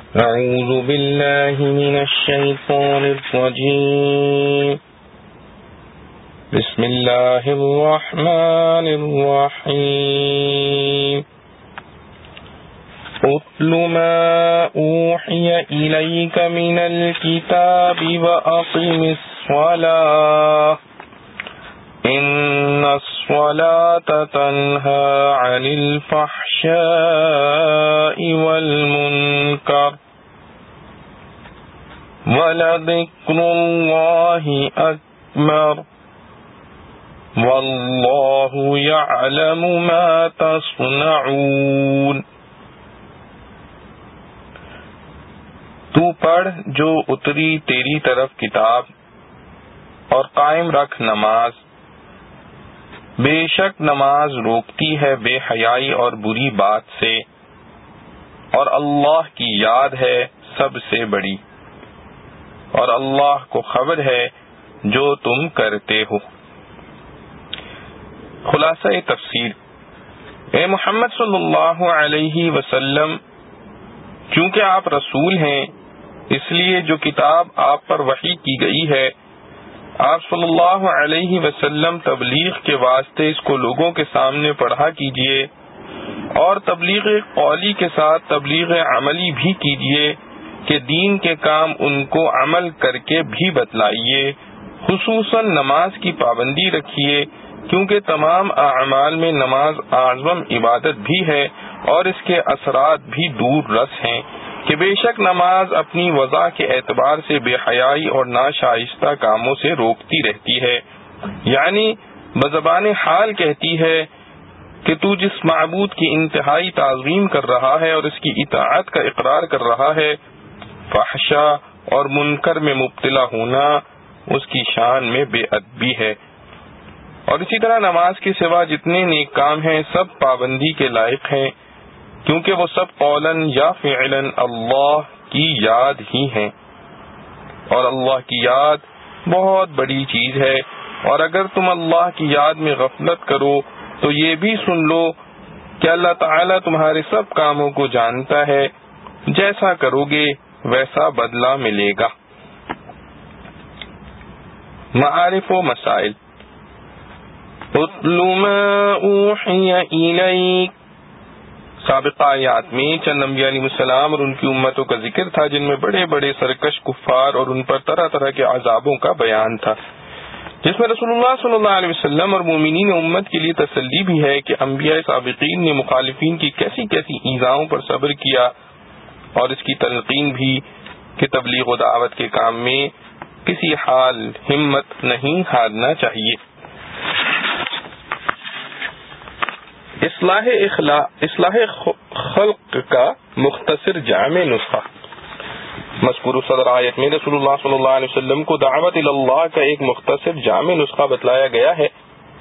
أعوذ بالله من الشيطان الرجيم بسم الله الرحمن الرحيم اتل ما أوحي إليك من الكتاب وأقم الصلاة إن الصلاة تنهى عن الفحشاء والمنكر ولذكر الله أكبر والله يعلم ما تصنعون۔ تو پڑھ جو اتری تیری طرف کتاب اور قائم رکھ نماز، بے شک نماز روکتی ہے بے حیائی اور بری بات سے، اور اللہ کی یاد ہے سب سے بڑی، اور اللہ کو خبر ہے جو تم کرتے ہو۔ خلاصہ تفسیر، اے محمد صلی اللہ علیہ وسلم، چونکہ آپ رسول ہیں اس لیے جو کتاب آپ پر وحی کی گئی ہے آپ صلی اللہ علیہ وسلم تبلیغ کے واسطے اس کو لوگوں کے سامنے پڑھا کیجئے، اور تبلیغ قولی کے ساتھ تبلیغ عملی بھی کیجئے کہ دین کے کام ان کو عمل کر کے بھی بتلائیے، خصوصاً نماز کی پابندی رکھیے، کیونکہ تمام اعمال میں نماز اعظم عبادت بھی ہے اور اس کے اثرات بھی دور رس ہیں کہ بے شک نماز اپنی وضع کے اعتبار سے بے حیائی اور ناشائستہ کاموں سے روکتی رہتی ہے، یعنی بزبان حال کہتی ہے کہ تو جس معبود کی انتہائی تعظیم کر رہا ہے اور اس کی اطاعت کا اقرار کر رہا ہے، فحشا اور منکر میں مبتلا ہونا اس کی شان میں بے ادبی ہے۔ اور اسی طرح نماز کے سوا جتنے نیک کام ہیں سب پابندی کے لائق ہیں، کیونکہ وہ سب قولاً یا فعلاً اللہ کی یاد ہی ہیں، اور اللہ کی یاد بہت بڑی چیز ہے، اور اگر تم اللہ کی یاد میں غفلت کرو تو یہ بھی سن لو کہ اللہ تعالیٰ تمہارے سب کاموں کو جانتا ہے، جیسا کرو گے ویسا بدلہ ملے گا۔ معارف و مسائل۔ اتل ما اوحی الیک، سابقہ آیات میں چند انبیاء علیہ السلام اور ان کی امتوں کا ذکر تھا جن میں بڑے بڑے سرکش کفار اور ان پر طرح طرح کے عذابوں کا بیان تھا، جس میں رسول اللہ صلی اللہ علیہ وسلم اور مومنین امت کے لیے تسلی بھی ہے کہ انبیاء سابقین نے مخالفین کی کیسی کیسی ایذاؤں پر صبر کیا، اور اس کی تلقین بھی کہ تبلیغ و دعوت کے کام میں کسی حال ہمت نہیں ہارنا چاہیے۔ اصلاح خلق کا مختصر جامع نسخہ۔ مذکور صدر آیت میں رسول اللہ صلی اللہ علیہ وسلم کو دعوت اللہ کا ایک مختصر جامع نسخہ بتلایا گیا ہے،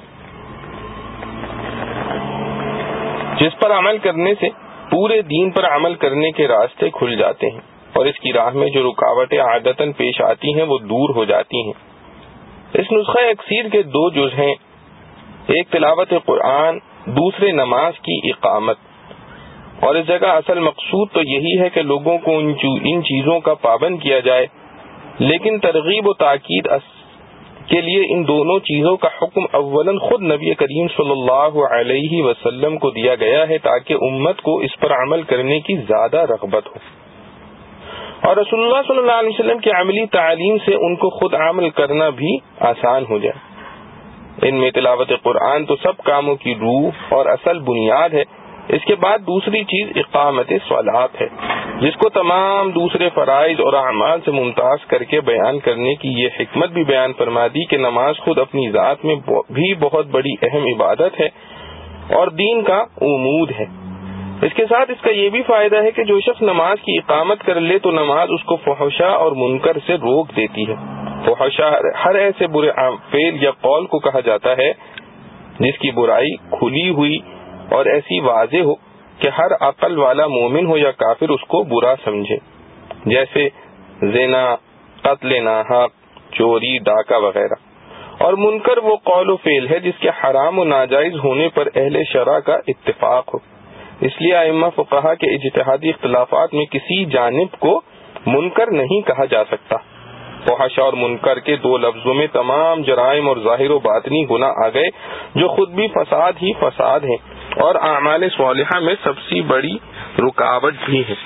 جس پر عمل کرنے سے پورے دین پر عمل کرنے کے راستے کھل جاتے ہیں، اور اس کی راہ میں جو رکاوٹیں عادتاً پیش آتی ہیں وہ دور ہو جاتی ہیں۔ اس نسخہ اکثیر کے دو جز ہیں، ایک تلاوت قرآن، دوسرے نماز کی اقامت، اور اس جگہ اصل مقصود تو یہی ہے کہ لوگوں کو ان چیزوں کا پابند کیا جائے، لیکن ترغیب و تاکید کے لیے ان دونوں چیزوں کا حکم اولاً خود نبی کریم صلی اللہ علیہ وسلم کو دیا گیا ہے تاکہ امت کو اس پر عمل کرنے کی زیادہ رغبت ہو، اور رسول اللہ صلی اللہ علیہ وسلم کی عملی تعلیم سے ان کو خود عمل کرنا بھی آسان ہو جائے۔ ان میں تلاوت قرآن تو سب کاموں کی روح اور اصل بنیاد ہے، اس کے بعد دوسری چیز اقامت صلاۃ ہے، جس کو تمام دوسرے فرائض اور اعمال سے ممتاز کر کے بیان کرنے کی یہ حکمت بھی بیان فرما دی کہ نماز خود اپنی ذات میں بھی بہت بڑی اہم عبادت ہے اور دین کا عمود ہے۔ اس کے ساتھ اس کا یہ بھی فائدہ ہے کہ جو شخص نماز کی اقامت کر لے تو نماز اس کو فحشاء اور منکر سے روک دیتی ہے۔ فحشاء ہر ایسے برے فعل یا قول کو کہا جاتا ہے جس کی برائی کھلی ہوئی اور ایسی واضح ہو کہ ہر عقل والا مومن ہو یا کافر اس کو برا سمجھے، جیسے زنا، قتل ناحق، چوری، ڈاکہ وغیرہ۔ اور منکر وہ قول و فعل ہے جس کے حرام و ناجائز ہونے پر اہل شرع کا اتفاق ہو، اس لیے ائمہ فقہا کے اجتہادی اختلافات میں کسی جانب کو منکر نہیں کہا جا سکتا۔ فحشا اور منکر کے دو لفظوں میں تمام جرائم اور ظاہر و باطنی گناہ آ گئے جو خود بھی فساد ہی فساد ہیں اور اعمال صالحہ میں سب سے بڑی رکاوٹ بھی ہے۔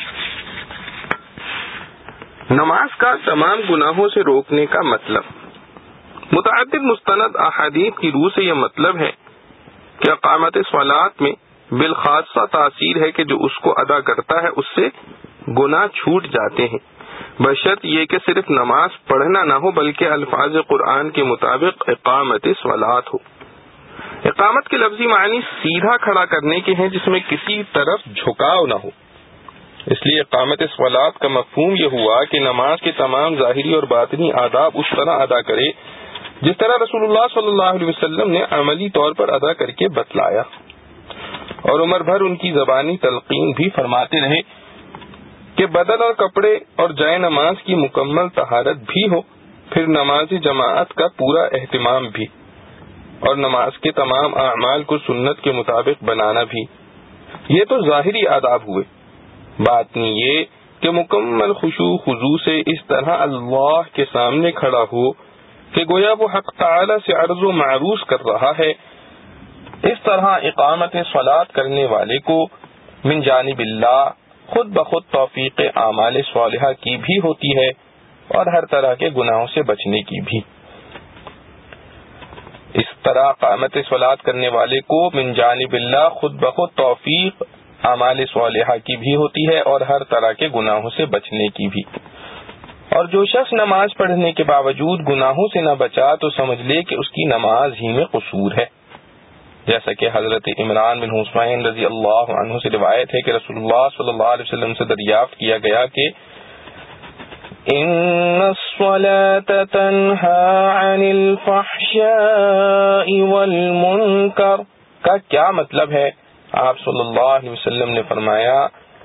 نماز کا تمام گناہوں سے روکنے کا مطلب، متعدد مستند احادیث کی روح سے یہ مطلب ہے کہ اقامت صلاۃ میں بالخاصہ تاثیر ہے کہ جو اس کو ادا کرتا ہے اس سے گناہ چھوٹ جاتے ہیں، بشرط یہ کہ صرف نماز پڑھنا نہ ہو بلکہ الفاظ قرآن کے مطابق اقامت صلاۃ ہو۔ اقامت کے لفظی معنی سیدھا کھڑا کرنے کے ہیں جس میں کسی طرف جھکاؤ نہ ہو، اس لیے اقامت صلاۃ کا مفہوم یہ ہوا کہ نماز کے تمام ظاہری اور باطنی آداب اس طرح ادا کرے جس طرح رسول اللہ صلی اللہ علیہ وسلم نے عملی طور پر ادا کر کے بتلایا، اور عمر بھر ان کی زبانی تلقین بھی فرماتے رہے کہ بدن اور کپڑے اور جائے نماز کی مکمل طہارت بھی ہو، پھر نماز جماعت کا پورا اہتمام بھی، اور نماز کے تمام اعمال کو سنت کے مطابق بنانا بھی۔ یہ تو ظاہری آداب ہوئے، باطنی یہ کہ مکمل خشوع خضوع سے اس طرح اللہ کے سامنے کھڑا ہو کہ گویا وہ حق تعالی سے عرض و معروض کر رہا ہے۔ اس طرح اقامت صلاۃ کرنے والے کو من جانب اللہ خود بخود توفیق اعمال صالحہ کی بھی ہوتی ہے اور ہر طرح کے گناہوں سے بچنے کی بھی۔ اس طرح اقامت صلاۃ کرنے والے کو من جانب اللہ خود بخود توفیق اعمال صالحہ کی بھی ہوتی ہے اور ہر طرح کے گناہوں سے بچنے کی بھی۔ اور جو شخص نماز پڑھنے کے باوجود گناہوں سے نہ بچا تو سمجھ لے کہ اس کی نماز ہی میں قصور ہے، جیسا کہ حضرت عمران بن حسین رضی اللہ عنہ سے روایت ہے کہ رسول اللہ صلی اللہ علیہ وسلم سے دریافت کیا گیا کہ ان الصلاة تنہی عن الفحشاء والمنکر کا کیا مطلب ہے؟ آپ صلی اللہ علیہ وسلم نے فرمایا،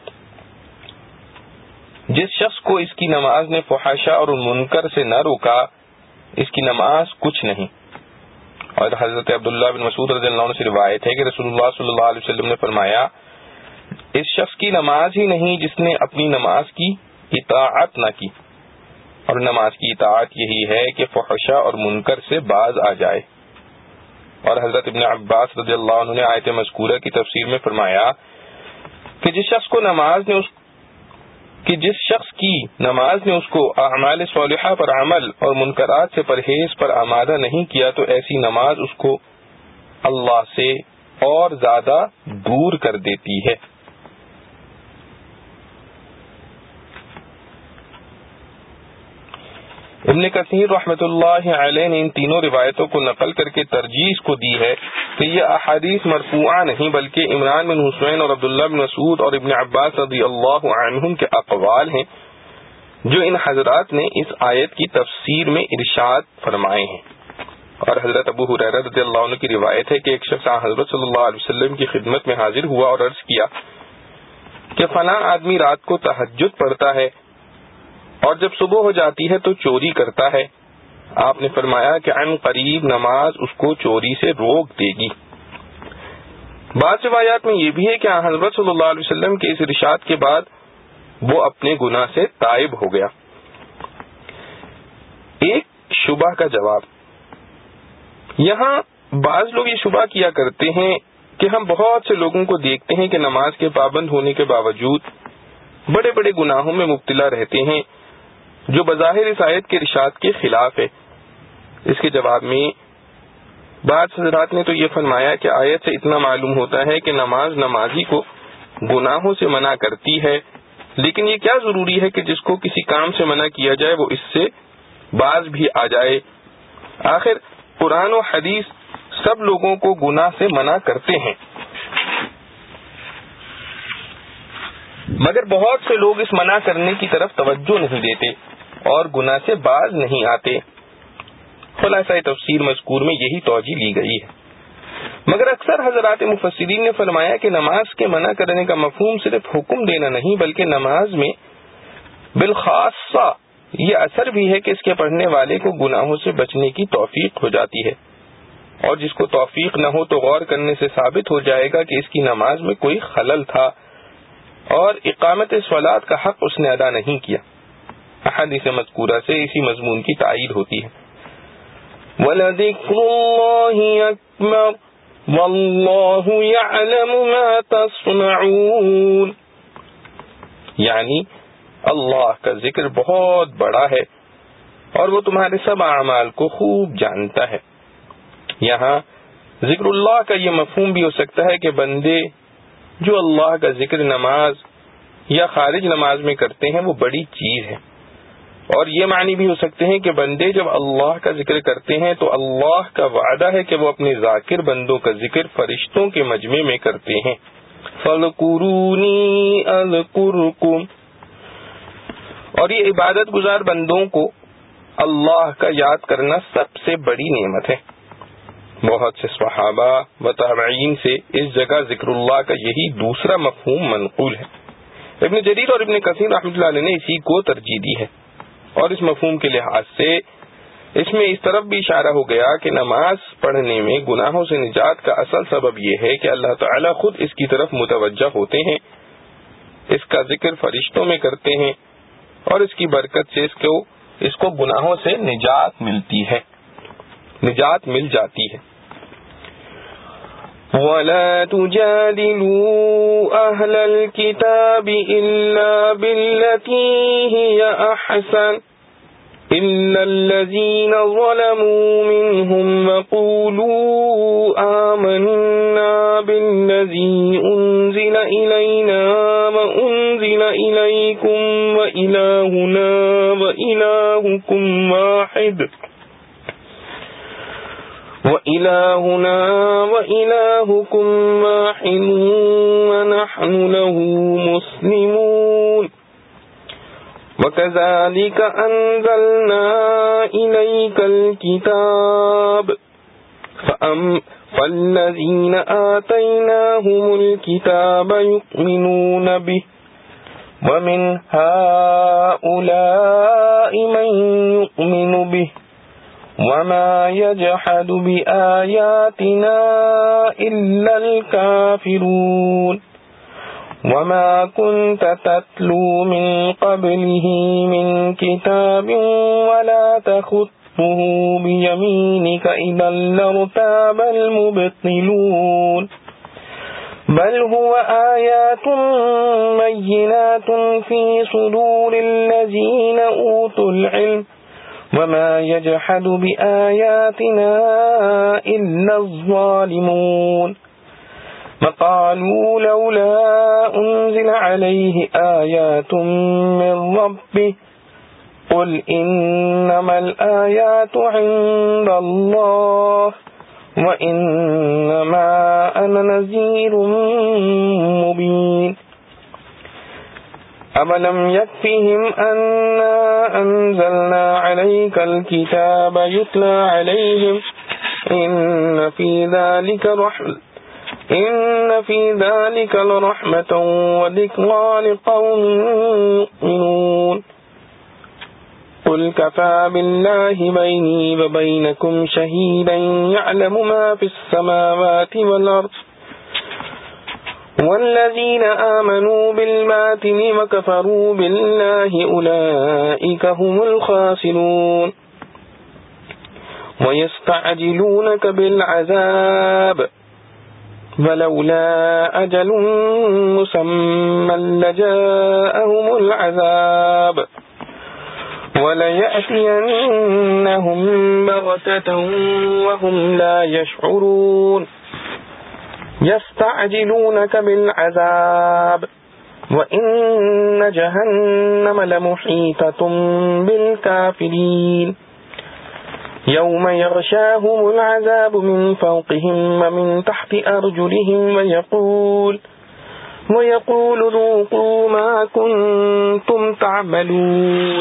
جس شخص کو اس کی نماز نے فحشاء اور منکر سے نہ روکا اس کی نماز کچھ نہیں۔ اور حضرت عبداللہ بن مسعود رضی اللہ عنہ سے روایت ہے کہ رسول اللہ صلی اللہ علیہ وسلم نے فرمایا، اس شخص کی نماز ہی نہیں جس نے اپنی نماز کی اطاعت نہ کی، اور نماز کی اطاعت یہی ہے کہ فحشاء اور منکر سے باز آ جائے۔ اور حضرت ابن عباس رضی اللہ عنہ نے آیت مذکورہ کی تفسیر میں فرمایا کہ جس شخص کی نماز نے اس کو اعمال صالحہ پر عمل اور منکرات سے پرہیز پر آمادہ نہیں کیا تو ایسی نماز اس کو اللہ سے اور زیادہ دور کر دیتی ہے۔ ابن کثیر رحمۃ اللہ علیہ نے ان تینوں روایتوں کو نقل کر کے ترجیح اس کو دی ہے کہ یہ احادیث مرفوعہ نہیں بلکہ عمران بن حسین اور عبداللہ بن مسعود اور ابن عباس رضی اللہ عنہم کے اقوال ہیں جو ان حضرات نے اس آیت کی تفسیر میں ارشاد فرمائے ہیں۔ اور حضرت ابو ہریرہ رضی اللہ عنہ کی روایت ہے کہ ایک شخص حضرت صلی اللہ علیہ وسلم کی خدمت میں حاضر ہوا اور عرض کیا کہ فلاں آدمی رات کو تہجد پڑھتا ہے اور جب صبح ہو جاتی ہے تو چوری کرتا ہے۔ آپ نے فرمایا کہ عن قریب نماز اس کو چوری سے روک دے گی۔ بعض روایات میں یہ بھی ہے کہ حضرت صلی اللہ علیہ وسلم کے اس ارشاد کے بعد وہ اپنے گناہ سے تائب ہو گیا۔ ایک شبہ کا جواب، یہاں بعض لوگ یہ شبہ کیا کرتے ہیں کہ ہم بہت سے لوگوں کو دیکھتے ہیں کہ نماز کے پابند ہونے کے باوجود بڑے بڑے گناہوں میں مبتلا رہتے ہیں جو بظاہر اس آیت کے ارشاد کے خلاف ہے۔ اس کے جواب میں بعض حضرات نے تو یہ فرمایا کہ آیت سے اتنا معلوم ہوتا ہے کہ نماز نمازی کو گناہوں سے منع کرتی ہے، لیکن یہ کیا ضروری ہے کہ جس کو کسی کام سے منع کیا جائے وہ اس سے باز بھی آ جائے؟ آخر قرآن و حدیث سب لوگوں کو گناہ سے منع کرتے ہیں، مگر بہت سے لوگ اس منع کرنے کی طرف توجہ نہیں دیتے اور گناہ سے باز نہیں آتے۔ خلاصہ تفسیر مذکور میں یہی توجہ لی گئی ہے، مگر اکثر حضرات مفسرین نے فرمایا کہ نماز کے منع کرنے کا مفہوم صرف حکم دینا نہیں بلکہ نماز میں بالخاصہ یہ اثر بھی ہے کہ اس کے پڑھنے والے کو گناہوں سے بچنے کی توفیق ہو جاتی ہے۔ اور جس کو توفیق نہ ہو تو غور کرنے سے ثابت ہو جائے گا کہ اس کی نماز میں کوئی خلل تھا اور اقامت صلاۃ کا حق اس نے ادا نہیں کیا۔ احادیث مذکورہ سے اسی مضمون کی تائید ہوتی ہے۔ وَلَذِكْرُ اللَّهِ أَكْبَرُ وَاللَّهُ يَعْلَمُ مَا تَصْنَعُونَ، یعنی اللہ کا ذکر بہت بڑا ہے اور وہ تمہارے سب اعمال کو خوب جانتا ہے۔ یہاں ذکر اللہ کا یہ مفہوم بھی ہو سکتا ہے کہ بندے جو اللہ کا ذکر نماز یا خارج نماز میں کرتے ہیں وہ بڑی چیز ہے، اور یہ معنی بھی ہو سکتے ہیں کہ بندے جب اللہ کا ذکر کرتے ہیں تو اللہ کا وعدہ ہے کہ وہ اپنے ذاکر بندوں کا ذکر فرشتوں کے مجمع میں کرتے ہیں۔ فَاذْكُرُونِي أَذْكُرْكُمْ، اور یہ عبادت گزار بندوں کو اللہ کا یاد کرنا سب سے بڑی نعمت ہے۔ بہت سے صحابہ و تابعین سے اس جگہ ذکر اللہ کا یہی دوسرا مفہوم منقول ہے۔ ابن جریر اور ابن کثیر رحمۃ اللہ علیہ نے اسی کو ترجیح دی ہے، اور اس مفہوم کے لحاظ سے اس میں اس طرف بھی اشارہ ہو گیا کہ نماز پڑھنے میں گناہوں سے نجات کا اصل سبب یہ ہے کہ اللہ تعالیٰ خود اس کی طرف متوجہ ہوتے ہیں، اس کا ذکر فرشتوں میں کرتے ہیں، اور اس کی برکت سے اس کو گناہوں سے نجات ملتی ہے، نجات مل جاتی ہے۔ وَلَا تُجَادِلُوا أَهْلَ الْكِتَابِ إِلَّا بِالَّتِي هِيَ أَحْسَنُ إِلَّا الَّذِينَ ظَلَمُوا مِنْهُمْ وَقُولُوا آمَنَّا بِالَّذِي أُنزِلَ إِلَيْنَا وَأُنزِلَ إِلَيْكُمْ وَإِلَٰهُنَا وَإِلَٰهُكُمْ وَاحِدٌ وَنَحْنُ لَهُ مُسْلِمُونَ وَكَذَلِكَ أَنزَلْنَا إِلَيْكَ الْكِتَابَ فَالَّذِينَ آتَيْنَاهُمُ الْكِتَابَ يُؤْمِنُونَ بِهِ وَمِنْ هَؤُلَاءِ مَن يُؤْمِنُ بِهِ وَمَا يَجْحَدُ بِآيَاتِنَا إِلَّا الْكَافِرُونَ وَمَا كُنْتَ تَتْلُو مِنْ قَبْلِهِ مِنْ كِتَابٍ وَلَا تَخُطُّهُ بِيَمِينِكَ إِذًا لَارْتَابَ الْمُبْطِلُونَ بَلْ هُوَ آيَاتٌ بَيِّنَاتٌ فِي صُدُورِ الَّذِينَ أُوتُوا الْعِلْمَ وَمَا يَجْحَدُ بِآيَاتِنَا إِلَّا الظَّالِمُونَ وَقَالُوا لَوْلَا أُنزِلَ عَلَيْهِ آيَاتٌ مِّن رَّبِّهِ قُلْ إِنَّمَا الْآيَاتُ عِندَ اللَّهِ وَإِنَّمَا أَنَا نَذِيرٌ مُّبِينٌ أَوَلَمْ يَكْفِهِمْ أَنَّا أَنزَلْنَا عَلَيْكَ الْكِتَابَ يُتْلَى عَلَيْهِمْ إِنَّ فِي ذَلِكَ لَرَحْمَةً وَذِكْرَىٰ لِقَوْمٍ يُؤْمِنُونَ قُلْ كَفَىٰ بِاللَّهِ بَيْنِي وَبَيْنَكُمْ شَهِيدًا يَعْلَمُ مَا فِي السَّمَاوَاتِ وَالْأَرْضِ وَالَّذِينَ آمَنُوا بِالْبَاطِلِ وَكَفَرُوا بِاللَّهِ أُولَٰئِكَ هُمُ الْخَاسِرُونَ وَيَسْتَعْجِلُونَكَ بِالْعَذَابِ وَلَوْلَا أَجَلٌ مُّسَمًّى لَّجَاءَهُمُ الْعَذَابُ وَلَيَأْتِيَنَّهُم بَغْتَةً وَهُمْ لَا يَشْعُرُونَ يَسْتَعْجِلُونَكَ بِالْعَذَابِ وَإِنَّ جَهَنَّمَ لَمُحِيطَةٌ بِالْكَافِرِينَ يَوْمَ يَغْشَاهُمُ الْعَذَابُ مِنْ فَوْقِهِمْ وَمِنْ تَحْتِ أَرْجُلِهِمْ وَيَقُولُ ذُوقُوا مَا كُنْتُمْ تَعْمَلُونَ۔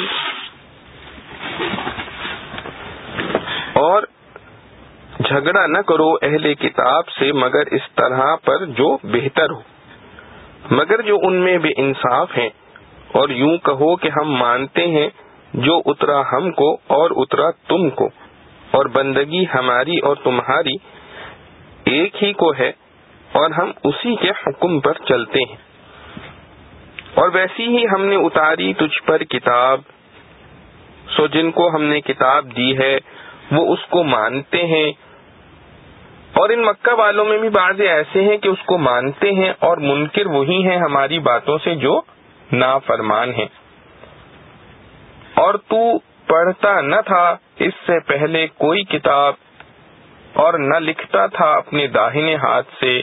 اور جھگڑا نہ کرو اہل کتاب سے مگر اس طرح پر جو بہتر ہو، مگر جو ان میں بے انصاف ہیں، اور یوں کہو کہ ہم مانتے ہیں جو اترا ہم کو اور اترا تم کو، اور بندگی ہماری اور تمہاری ایک ہی کو ہے اور ہم اسی کے حکم پر چلتے ہیں. اور ویسی ہی ہم نے اتاری تجھ پر کتاب، سو جن کو ہم نے کتاب دی ہے وہ اس کو مانتے ہیں، اور ان مکہ والوں میں بھی بعض ایسے ہیں کہ اس کو مانتے ہیں اور منکر وہی ہیں ہماری باتوں سے جو نافرمان ہیں. اور تو پڑھتا نہ تھا اس سے پہلے کوئی کتاب اور نہ لکھتا تھا اپنے داہنے ہاتھ سے،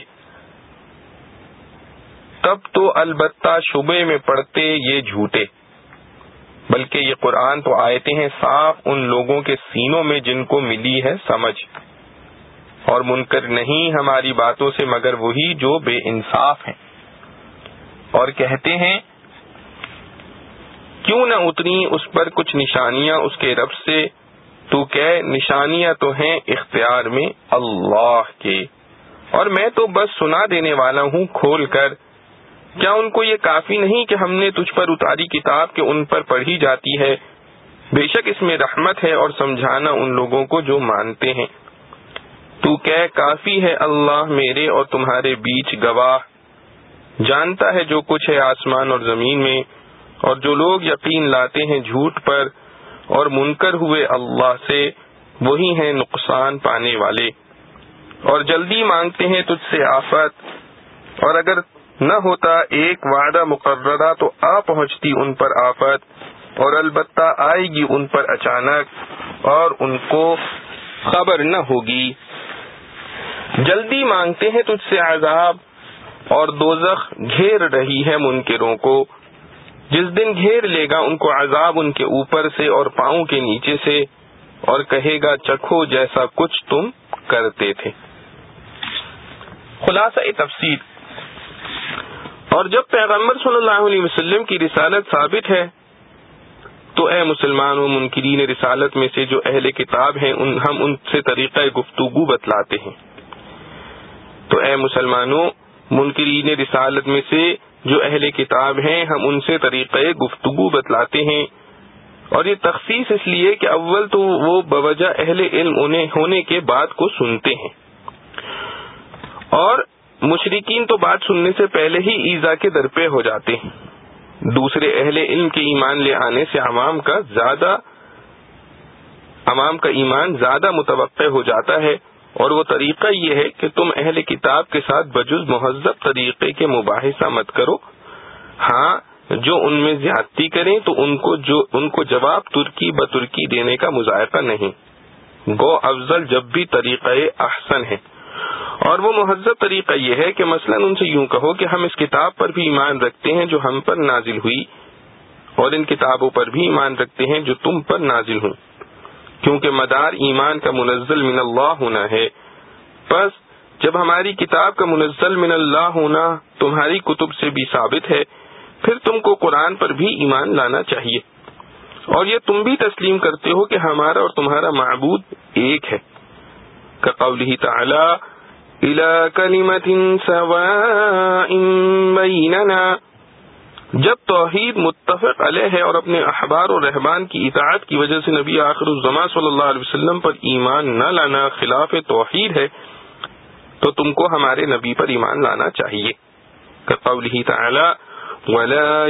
تب تو البتہ شبے میں پڑتے یہ جھوٹے. بلکہ یہ قرآن تو آیتیں ہیں صاف ان لوگوں کے سینوں میں جن کو ملی ہے سمجھ، اور منکر نہیں ہماری باتوں سے مگر وہی جو بے انصاف ہیں. اور کہتے ہیں کیوں نہ اتری اس پر کچھ نشانیاں اس کے رب سے، تو کہ نشانیاں تو ہیں اختیار میں اللہ کے، اور میں تو بس سنا دینے والا ہوں کھول کر. کیا ان کو یہ کافی نہیں کہ ہم نے تجھ پر اتاری کتاب کہ ان پر پڑھی جاتی ہے؟ بے شک اس میں رحمت ہے اور سمجھانا ان لوگوں کو جو مانتے ہیں. تو کہہ کافی ہے اللہ میرے اور تمہارے بیچ گواہ، جانتا ہے جو کچھ ہے آسمان اور زمین میں. اور جو لوگ یقین لاتے ہیں جھوٹ پر اور منکر ہوئے اللہ سے، وہی ہیں نقصان پانے والے. اور جلدی مانگتے ہیں تجھ سے آفت، اور اگر نہ ہوتا ایک وعدہ مقررہ تو آ پہنچتی ان پر آفت، اور البتہ آئے گی ان پر اچانک اور ان کو خبر نہ ہوگی. جلدی مانگتے ہیں تجھ سے عذاب، اور دوزخ گھیر رہی ہے منکروں کو. جس دن گھیر لے گا ان کو عذاب ان کے اوپر سے اور پاؤں کے نیچے سے، اور کہے گا چکھو جیسا کچھ تم کرتے تھے. خلاصہ تفسیر. اور جب پیغمبر صلی اللہ علیہ وسلم کی رسالت ثابت ہے تو اے مسلمانوں منکرین رسالت میں سے جو اہل کتاب ہیں ہم ان سے طریقہ گفتگو بتلاتے ہیں. تو اے مسلمانوں منکرین رسالت میں سے جو اہل کتاب ہیں ہم ان سے طریقہ گفتگو بتلاتے ہیں. اور یہ تخصیص اس لیے کہ اول تو وہ بوجہ اہل علم ہونے کے بعد کو سنتے ہیں، اور مشرکین تو بات سننے سے پہلے ہی ایذا کے درپے ہو جاتے ہیں. دوسرے اہل علم کے ایمان لے آنے سے عوام کا ایمان زیادہ متوقع ہو جاتا ہے. اور وہ طریقہ یہ ہے کہ تم اہل کتاب کے ساتھ بجز مہذب طریقے کے مباحثہ مت کرو. ہاں جو ان میں زیادتی کریں تو ان کو جواب ترکی بترکی دینے کا مذائقہ نہیں، گو افضل جب بھی طریقہ احسن ہے. اور وہ مہذب طریقہ یہ ہے کہ مثلا ان سے یوں کہو کہ ہم اس کتاب پر بھی ایمان رکھتے ہیں جو ہم پر نازل ہوئی، اور ان کتابوں پر بھی ایمان رکھتے ہیں جو تم پر نازل ہوں، کیونکہ مدار ایمان کا منزل من اللہ ہونا ہے. پس جب ہماری کتاب کا منزل من اللہ ہونا تمہاری کتب سے بھی ثابت ہے، پھر تم کو قرآن پر بھی ایمان لانا چاہیے. اور یہ تم بھی تسلیم کرتے ہو کہ ہمارا اور تمہارا معبود ایک ہے، کقولہ تعالی الی کلمۃ سواء بیننا. جب توحید متفق علیہ ہے اور اپنے احبار و رہبان کی اطاعت کی وجہ سے نبی آخر الزماں صلی اللہ علیہ وسلم پر ایمان نہ لانا خلاف توحید ہے، تو تم کو ہمارے نبی پر ایمان لانا چاہیے. کقولہ تعالی ولا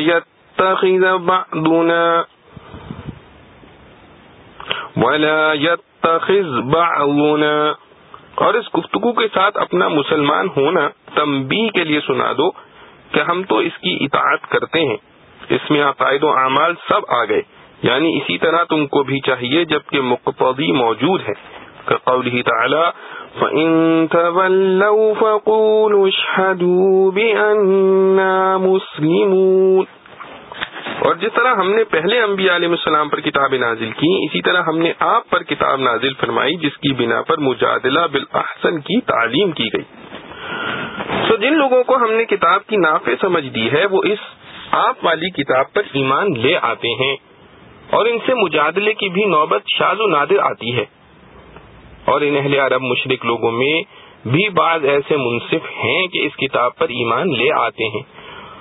يتخذ بعضنا. اور اس گفتگو کے ساتھ اپنا مسلمان ہونا تنبیہ کے لیے سنا دو کہ ہم تو اس کی اطاعت کرتے ہیں. اس میں عقائد و اعمال سب آ گئے، یعنی اسی طرح تم کو بھی چاہیے جبکہ مقتضی موجود ہے. کقولہ تعالی فَإِن تَوَلَّوْا فَقُولُوا اشْهَدُوا بِأَنَّا مُسْلِمُونَ. اور جس طرح ہم نے پہلے انبیاء علیہ السلام پر کتابیں نازل کی، اسی طرح ہم نے آپ پر کتاب نازل فرمائی جس کی بنا پر مجادلہ بالاحسن کی تعلیم کی گئی. تو جن لوگوں کو ہم نے کتاب کی نافع سمجھ دی ہے وہ اس آپ والی کتاب پر ایمان لے آتے ہیں، اور ان سے مجادلے کی بھی نوبت شاذ و نادر آتی ہے. اور ان اہل عرب مشرک لوگوں میں بھی بعض ایسے منصف ہیں کہ اس کتاب پر ایمان لے آتے ہیں،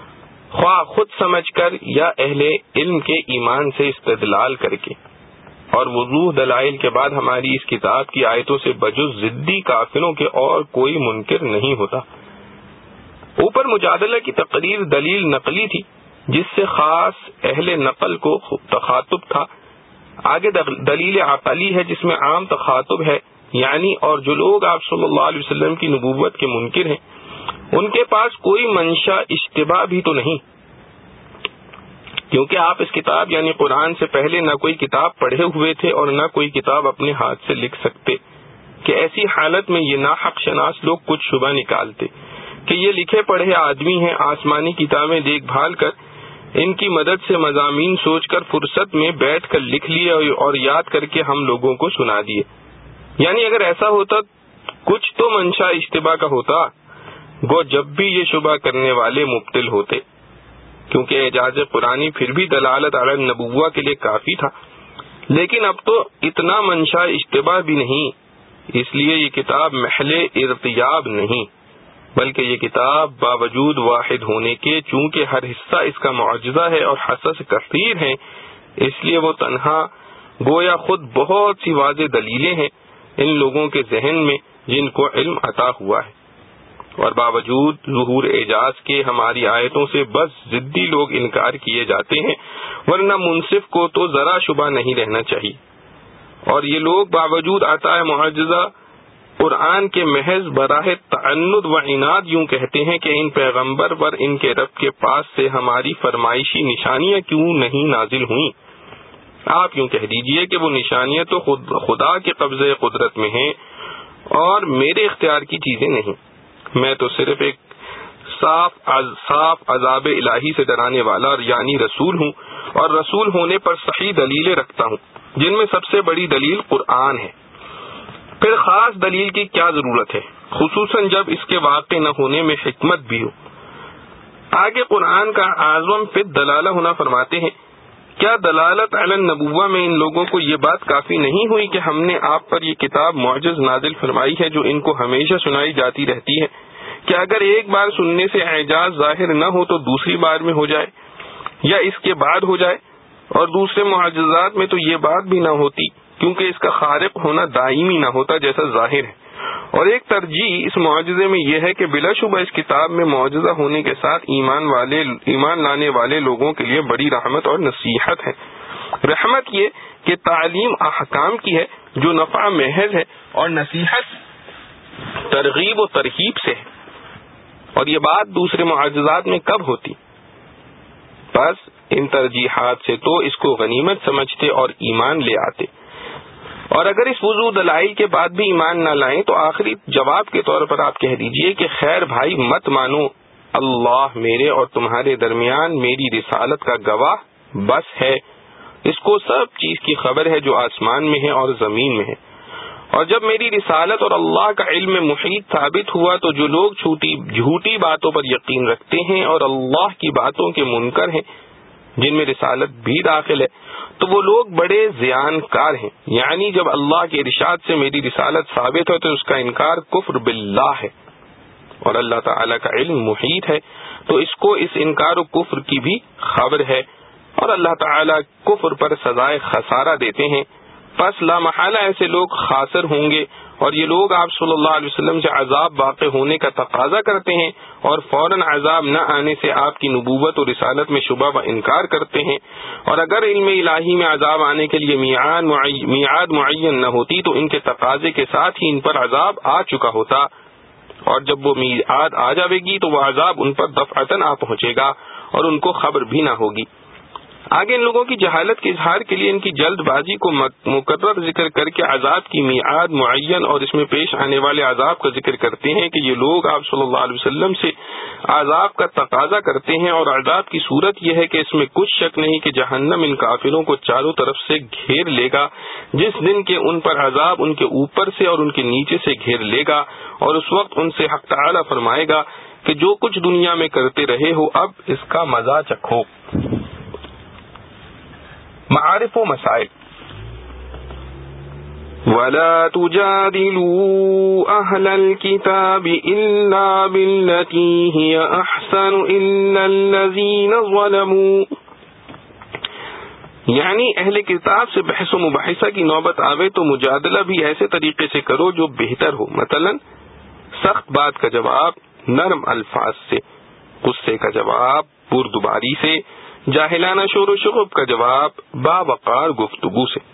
خواہ خود سمجھ کر یا اہل علم کے ایمان سے استدلال کر کے. اور وضوح دلائل کے بعد ہماری اس کتاب کی آیتوں سے بجز ضدی کافروں کے اور کوئی منکر نہیں ہوتا۔ اوپر مجادلہ کی تقریر دلیل نقلی تھی جس سے خاص اہل نقل کو تخاطب تھا۔ آگے دلیل عقلی ہے جس میں عام تخاطب ہے، یعنی اور جو لوگ آپ صلی اللہ علیہ وسلم کی نبوت کے منکر ہیں ان کے پاس کوئی منشا اشتباہ بھی تو نہیں، کیونکہ آپ اس کتاب یعنی قرآن سے پہلے نہ کوئی کتاب پڑھے ہوئے تھے اور نہ کوئی کتاب اپنے ہاتھ سے لکھ سکتے، کہ ایسی حالت میں یہ ناحق شناس لوگ کچھ شبہ نکالتے کہ یہ لکھے پڑھے آدمی ہیں، آسمانی کتابیں دیکھ بھال کر ان کی مدد سے مضامین سوچ کر فرصت میں بیٹھ کر لکھ لیے اور یاد کر کے ہم لوگوں کو سنا دیے۔ یعنی اگر ایسا ہوتا کچھ تو منشا اشتباہ کا ہوتا، گو جب بھی یہ شبہ کرنے والے مبتل ہوتے، کیونکہ اعجاز قرآنی پھر بھی دلالت علی النبوہ کے لیے کافی تھا، لیکن اب تو اتنا منشا اشتباہ بھی نہیں، اس لیے یہ کتاب محل ارتیاب نہیں، بلکہ یہ کتاب باوجود واحد ہونے کے چونکہ ہر حصہ اس کا معجزہ ہے اور حصص کثیر ہیں، اس لیے وہ تنہا گویا خود بہت سی واضح دلیلیں ہیں ان لوگوں کے ذہن میں جن کو علم عطا ہوا ہے، اور باوجود ظہور اعجاز کے ہماری آیتوں سے بس ضدی لوگ انکار کیے جاتے ہیں، ورنہ منصف کو تو ذرا شبہ نہیں رہنا چاہیے۔ اور یہ لوگ باوجود عطا معجزہ قرآن کے محض براہ تعنت و عناد یوں کہتے ہیں کہ ان پیغمبر پر ان کے رب کے پاس سے ہماری فرمائشی نشانیاں کیوں نہیں نازل ہوئیں؟ آپ یوں کہہ دیجئے کہ وہ نشانیاں تو خدا کے قبضے قدرت میں ہیں اور میرے اختیار کی چیزیں نہیں، میں تو صرف ایک صاف عذاب الہی سے ڈرانے والا یعنی رسول ہوں، اور رسول ہونے پر صحیح دلیلیں رکھتا ہوں جن میں سب سے بڑی دلیل قرآن ہے۔ پھر خاص دلیل کی کیا ضرورت ہے، خصوصاً جب اس کے واقع نہ ہونے میں حکمت بھی ہو۔ آگے قرآن کا اعظم فی الدلالہ ہونا فرماتے ہیں، کیا دلالت علی النبوہ میں ان لوگوں کو یہ بات کافی نہیں ہوئی کہ ہم نے آپ پر یہ کتاب معجز نازل فرمائی ہے جو ان کو ہمیشہ سنائی جاتی رہتی ہے، کہ اگر ایک بار سننے سے اعجاز ظاہر نہ ہو تو دوسری بار میں ہو جائے یا اس کے بعد ہو جائے، اور دوسرے معجزات میں تو یہ بات بھی نہ ہوتی کیونکہ اس کا خارق ہونا دائمی نہ ہوتا جیسا ظاہر ہے۔ اور ایک ترجیح اس معجزے میں یہ ہے کہ بلا شبہ اس کتاب میں معجزہ ہونے کے ساتھ ایمان لانے والے لوگوں کے لیے بڑی رحمت اور نصیحت ہے۔ رحمت یہ کہ تعلیم احکام کی ہے جو نفع محض ہے، اور نصیحت ترغیب و ترہیب سے ہے، اور یہ بات دوسرے معجزات میں کب ہوتی؟ بس ان ترجیحات سے تو اس کو غنیمت سمجھتے اور ایمان لے آتے، اور اگر اس وضوح دلائل کے بعد بھی ایمان نہ لائیں تو آخری جواب کے طور پر آپ کہہ دیجئے کہ خیر بھائی مت مانو، اللہ میرے اور تمہارے درمیان میری رسالت کا گواہ بس ہے، اس کو سب چیز کی خبر ہے جو آسمان میں ہے اور زمین میں ہے، اور جب میری رسالت اور اللہ کا علم محیط ثابت ہوا تو جو لوگ جھوٹی باتوں پر یقین رکھتے ہیں اور اللہ کی باتوں کے منکر ہیں جن میں رسالت بھی داخل ہے تو وہ لوگ بڑے زیان کار ہیں، یعنی جب اللہ کے ارشاد سے میری رسالت ثابت ہو تو اس کا انکار کفر باللہ ہے، اور اللہ تعالی کا علم محیط ہے تو اس کو اس انکار و کفر کی بھی خبر ہے، اور اللہ تعالی کفر پر سزائے خسارہ دیتے ہیں، پس لا محالہ ایسے لوگ خاسر ہوں گے، اور یہ لوگ آپ صلی اللہ علیہ وسلم سے عذاب واقع ہونے کا تقاضا کرتے ہیں اور فوراً عذاب نہ آنے سے آپ کی نبوت اور رسالت میں شبہ و انکار کرتے ہیں، اور اگر علم الہی میں عذاب آنے کے لیے میعاد معین نہ ہوتی تو ان کے تقاضے کے ساتھ ہی ان پر عذاب آ چکا ہوتا، اور جب وہ میعاد آ جاوے گی تو وہ عذاب ان پر دفعتاً آ پہنچے گا اور ان کو خبر بھی نہ ہوگی۔ آگے ان لوگوں کی جہالت کے اظہار کے لیے ان کی جلد بازی کو مکرر ذکر کر کے عذاب کی میعاد معین اور اس میں پیش آنے والے عذاب کا ذکر کرتے ہیں کہ یہ لوگ آپ صلی اللہ علیہ وسلم سے عذاب کا تقاضا کرتے ہیں، اور عذاب کی صورت یہ ہے کہ اس میں کچھ شک نہیں کہ جہنم ان کافروں کو چاروں طرف سے گھیر لے گا، جس دن کے ان پر عذاب ان کے اوپر سے اور ان کے نیچے سے گھیر لے گا، اور اس وقت ان سے حق تعالی فرمائے گا کہ جو کچھ دنیا میں کرتے رہے ہو اب اس کا مزہ چکھو۔ معارف و مسائل۔ وَلَا تُجَادِلُوا أَهْلَ الْكِتَابِ إِلَّا بِالَّتِي هِيَ أَحْسَنُ إِلَّا الَّذِينَ ظَلَمُوا یعنی اہل کتاب سے بحث و مباحثہ کی نوبت آوے تو مجادلہ بھی ایسے طریقے سے کرو جو بہتر ہو، مثلا سخت بات کا جواب نرم الفاظ سے، غصے کا جواب بردباری سے، جاہلانہ شور و شغب کا جواب باوقار گفتگو سے۔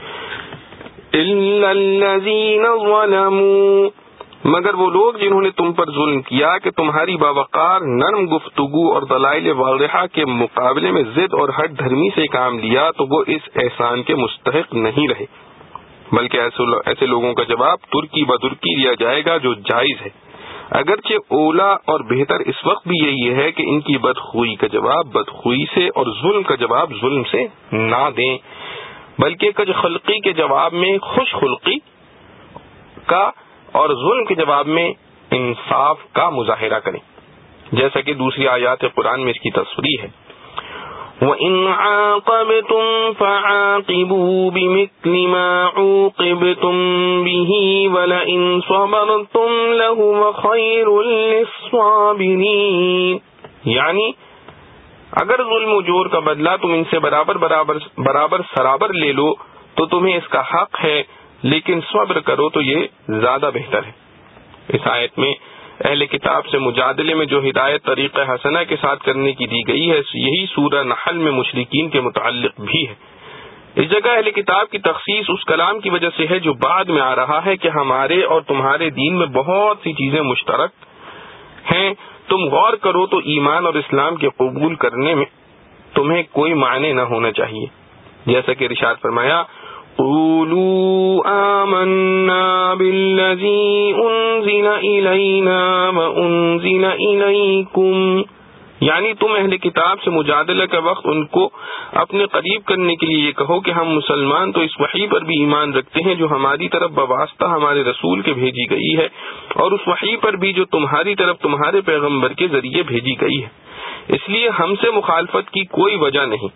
الا الذین ظلموا، مگر وہ لوگ جنہوں نے تم پر ظلم کیا کہ تمہاری باوقار نرم گفتگو اور دلائل واضحہ کے مقابلے میں ضد اور ہٹ دھرمی سے کام لیا تو وہ اس احسان کے مستحق نہیں رہے، بلکہ ایسے لوگوں کا جواب ترکی بدرکی دیا جائے گا جو جائز ہے، اگرچہ اولا اور بہتر اس وقت بھی یہی ہے کہ ان کی بدخوئی کا جواب بدخوئی سے اور ظلم کا جواب ظلم سے نہ دیں، بلکہ کج خلقی کے جواب میں خوش خلقی کا اور ظلم کے جواب میں انصاف کا مظاہرہ کریں، جیسا کہ دوسری آیات قرآن میں اس کی تصریح ہے۔ وَإِنْ عَاقَبْتُمْ فَعَاقِبُوا بِمِثْلِ مَا عُوقِبْتُمْ بِهِ وَلَئِنْ صَبَرْتُمْ لَهُوَ خَيْرٌ لِلصَّابِرِينَ، یعنی اگر ظلم و جور کا بدلہ تم ان سے برابر سرابر لے لو تو تمہیں اس کا حق ہے، لیکن صبر کرو تو یہ زیادہ بہتر ہے۔ اس آیت میں اہل کتاب سے مجادلے میں جو ہدایت طریقہ حسنہ کے ساتھ کرنے کی دی گئی ہے، یہی سورہ نحل میں مشرکین کے متعلق بھی ہے۔ اس جگہ اہل کتاب کی تخصیص اس کلام کی وجہ سے ہے جو بعد میں آ رہا ہے کہ ہمارے اور تمہارے دین میں بہت سی چیزیں مشترک ہیں، تم غور کرو تو ایمان اور اسلام کے قبول کرنے میں تمہیں کوئی معنی نہ ہونا چاہیے، جیسا کہ ارشاد فرمایا قولوا آمنا بالذی انزل الینا وانزل الیکم، یعنی تم اہل کتاب سے مجادلہ کے وقت ان کو اپنے قریب کرنے کے لیے یہ کہو کہ ہم مسلمان تو اس وحی پر بھی ایمان رکھتے ہیں جو ہماری طرف بواسطہ ہمارے رسول کے بھیجی گئی ہے، اور اس وحی پر بھی جو تمہاری طرف تمہارے پیغمبر کے ذریعے بھیجی گئی ہے، اس لیے ہم سے مخالفت کی کوئی وجہ نہیں۔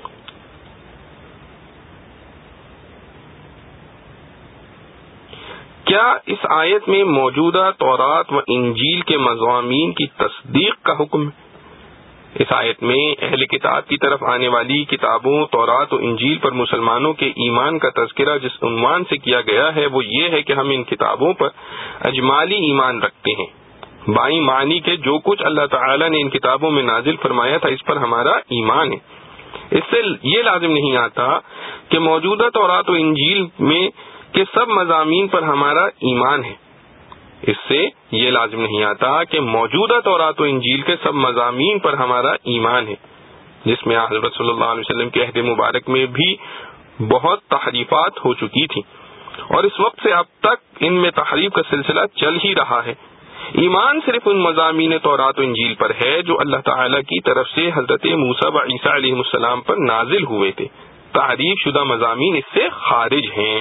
کیا اس آیت میں موجودہ تورات و انجیل کے مضامین کی تصدیق کا حکم ہے؟ اس آیت میں اہل کتاب کی طرف آنے والی کتابوں تورات و انجیل پر مسلمانوں کے ایمان کا تذکرہ جس عنوان سے کیا گیا ہے وہ یہ ہے کہ ہم ان کتابوں پر اجمالی ایمان رکھتے ہیں، بائیں معنی کے جو کچھ اللہ تعالی نے ان کتابوں میں نازل فرمایا تھا اس پر ہمارا ایمان ہے۔ اس سے یہ لازم نہیں آتا کہ موجودہ تورات و انجیل میں کہ سب مضامین پر ہمارا ایمان ہے، اس سے یہ لازم نہیں آتا کہ موجودہ تورات و انجیل کے سب مضامین پر ہمارا ایمان ہے، جس میں حضرت صلی اللہ علیہ وسلم کے عہد مبارک میں بھی بہت تحریفات ہو چکی تھی، اور اس وقت سے اب تک ان میں تحریف کا سلسلہ چل ہی رہا ہے۔ ایمان صرف ان مضامین تورات و انجیل پر ہے جو اللہ تعالی کی طرف سے حضرت موسیٰ و عیسیٰ علیہ السلام پر نازل ہوئے تھے، تحریف شدہ مضامین اس سے خارج ہیں۔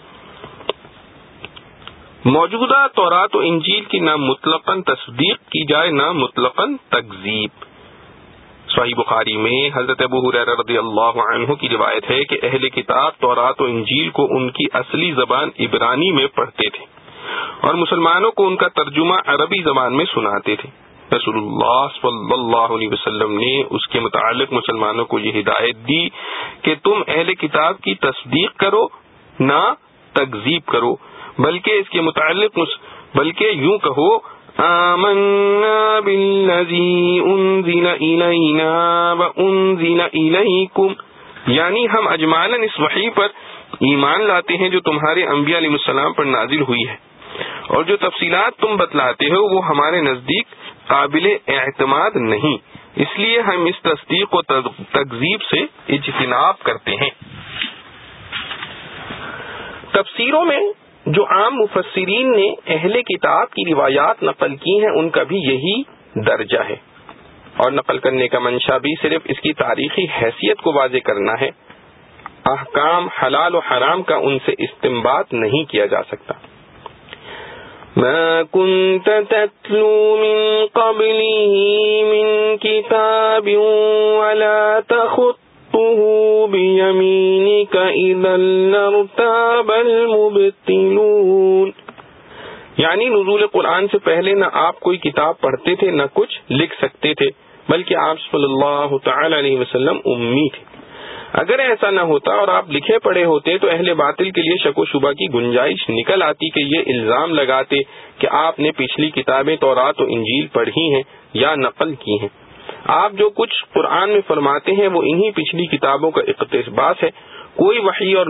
موجودہ تورات و انجیل کی نہ مطلقاً تصدیق کی جائے نہ مطلقاً تکذیب۔ صحیح بخاری میں حضرت ابو ہریرہ رضی اللہ عنہ کی روایت ہے کہ اہل کتاب تورات و انجیل کو ان کی اصلی زبان عبرانی میں پڑھتے تھے اور مسلمانوں کو ان کا ترجمہ عربی زبان میں سناتے تھے۔ رسول اللہ صلی اللہ علیہ وسلم نے اس کے متعلق مسلمانوں کو یہ ہدایت دی کہ تم اہل کتاب کی تصدیق کرو نہ تکذیب کرو، بلکہ اس کے متعلق بلکہ یوں کہو آمنا بالذی انزل الینا وانزل الیکم، یعنی ہم اجمالاً اس وحی پر ایمان لاتے ہیں جو تمہارے انبیاء علیہ السلام پر نازل ہوئی ہے، اور جو تفصیلات تم بتلاتے ہو وہ ہمارے نزدیک قابل اعتماد نہیں، اس لیے ہم اس تصدیق و تکذیب سے اجتناب کرتے ہیں۔ تفسیروں میں جو عام مفسرین نے اہل کتاب کی روایات نقل کی ہیں ان کا بھی یہی درجہ ہے، اور نقل کرنے کا منشا بھی صرف اس کی تاریخی حیثیت کو واضح کرنا ہے، احکام حلال و حرام کا ان سے استنباط نہیں کیا جا سکتا۔ ما كنت تتلو من قبله من كتاب ولا تخطه بيمينك إذا لارتاب المبطلون، یعنی نزول قرآن سے پہلے نہ آپ کوئی کتاب پڑھتے تھے نہ کچھ لکھ سکتے تھے، بلکہ آپ صلی اللہ تعالی علیہ وسلم امی تھے۔ اگر ایسا نہ ہوتا اور آپ لکھے پڑھے ہوتے تو اہل باطل کے لیے شک و شبہ کی گنجائش نکل آتی کہ یہ الزام لگاتے کہ آپ نے پچھلی کتابیں تورات و انجیل پڑھی ہیں یا نقل کی ہیں. آپ جو کچھ قرآن میں فرماتے ہیں وہ انہی پچھلی کتابوں کا اقتباس ہے. کوئی وحی اور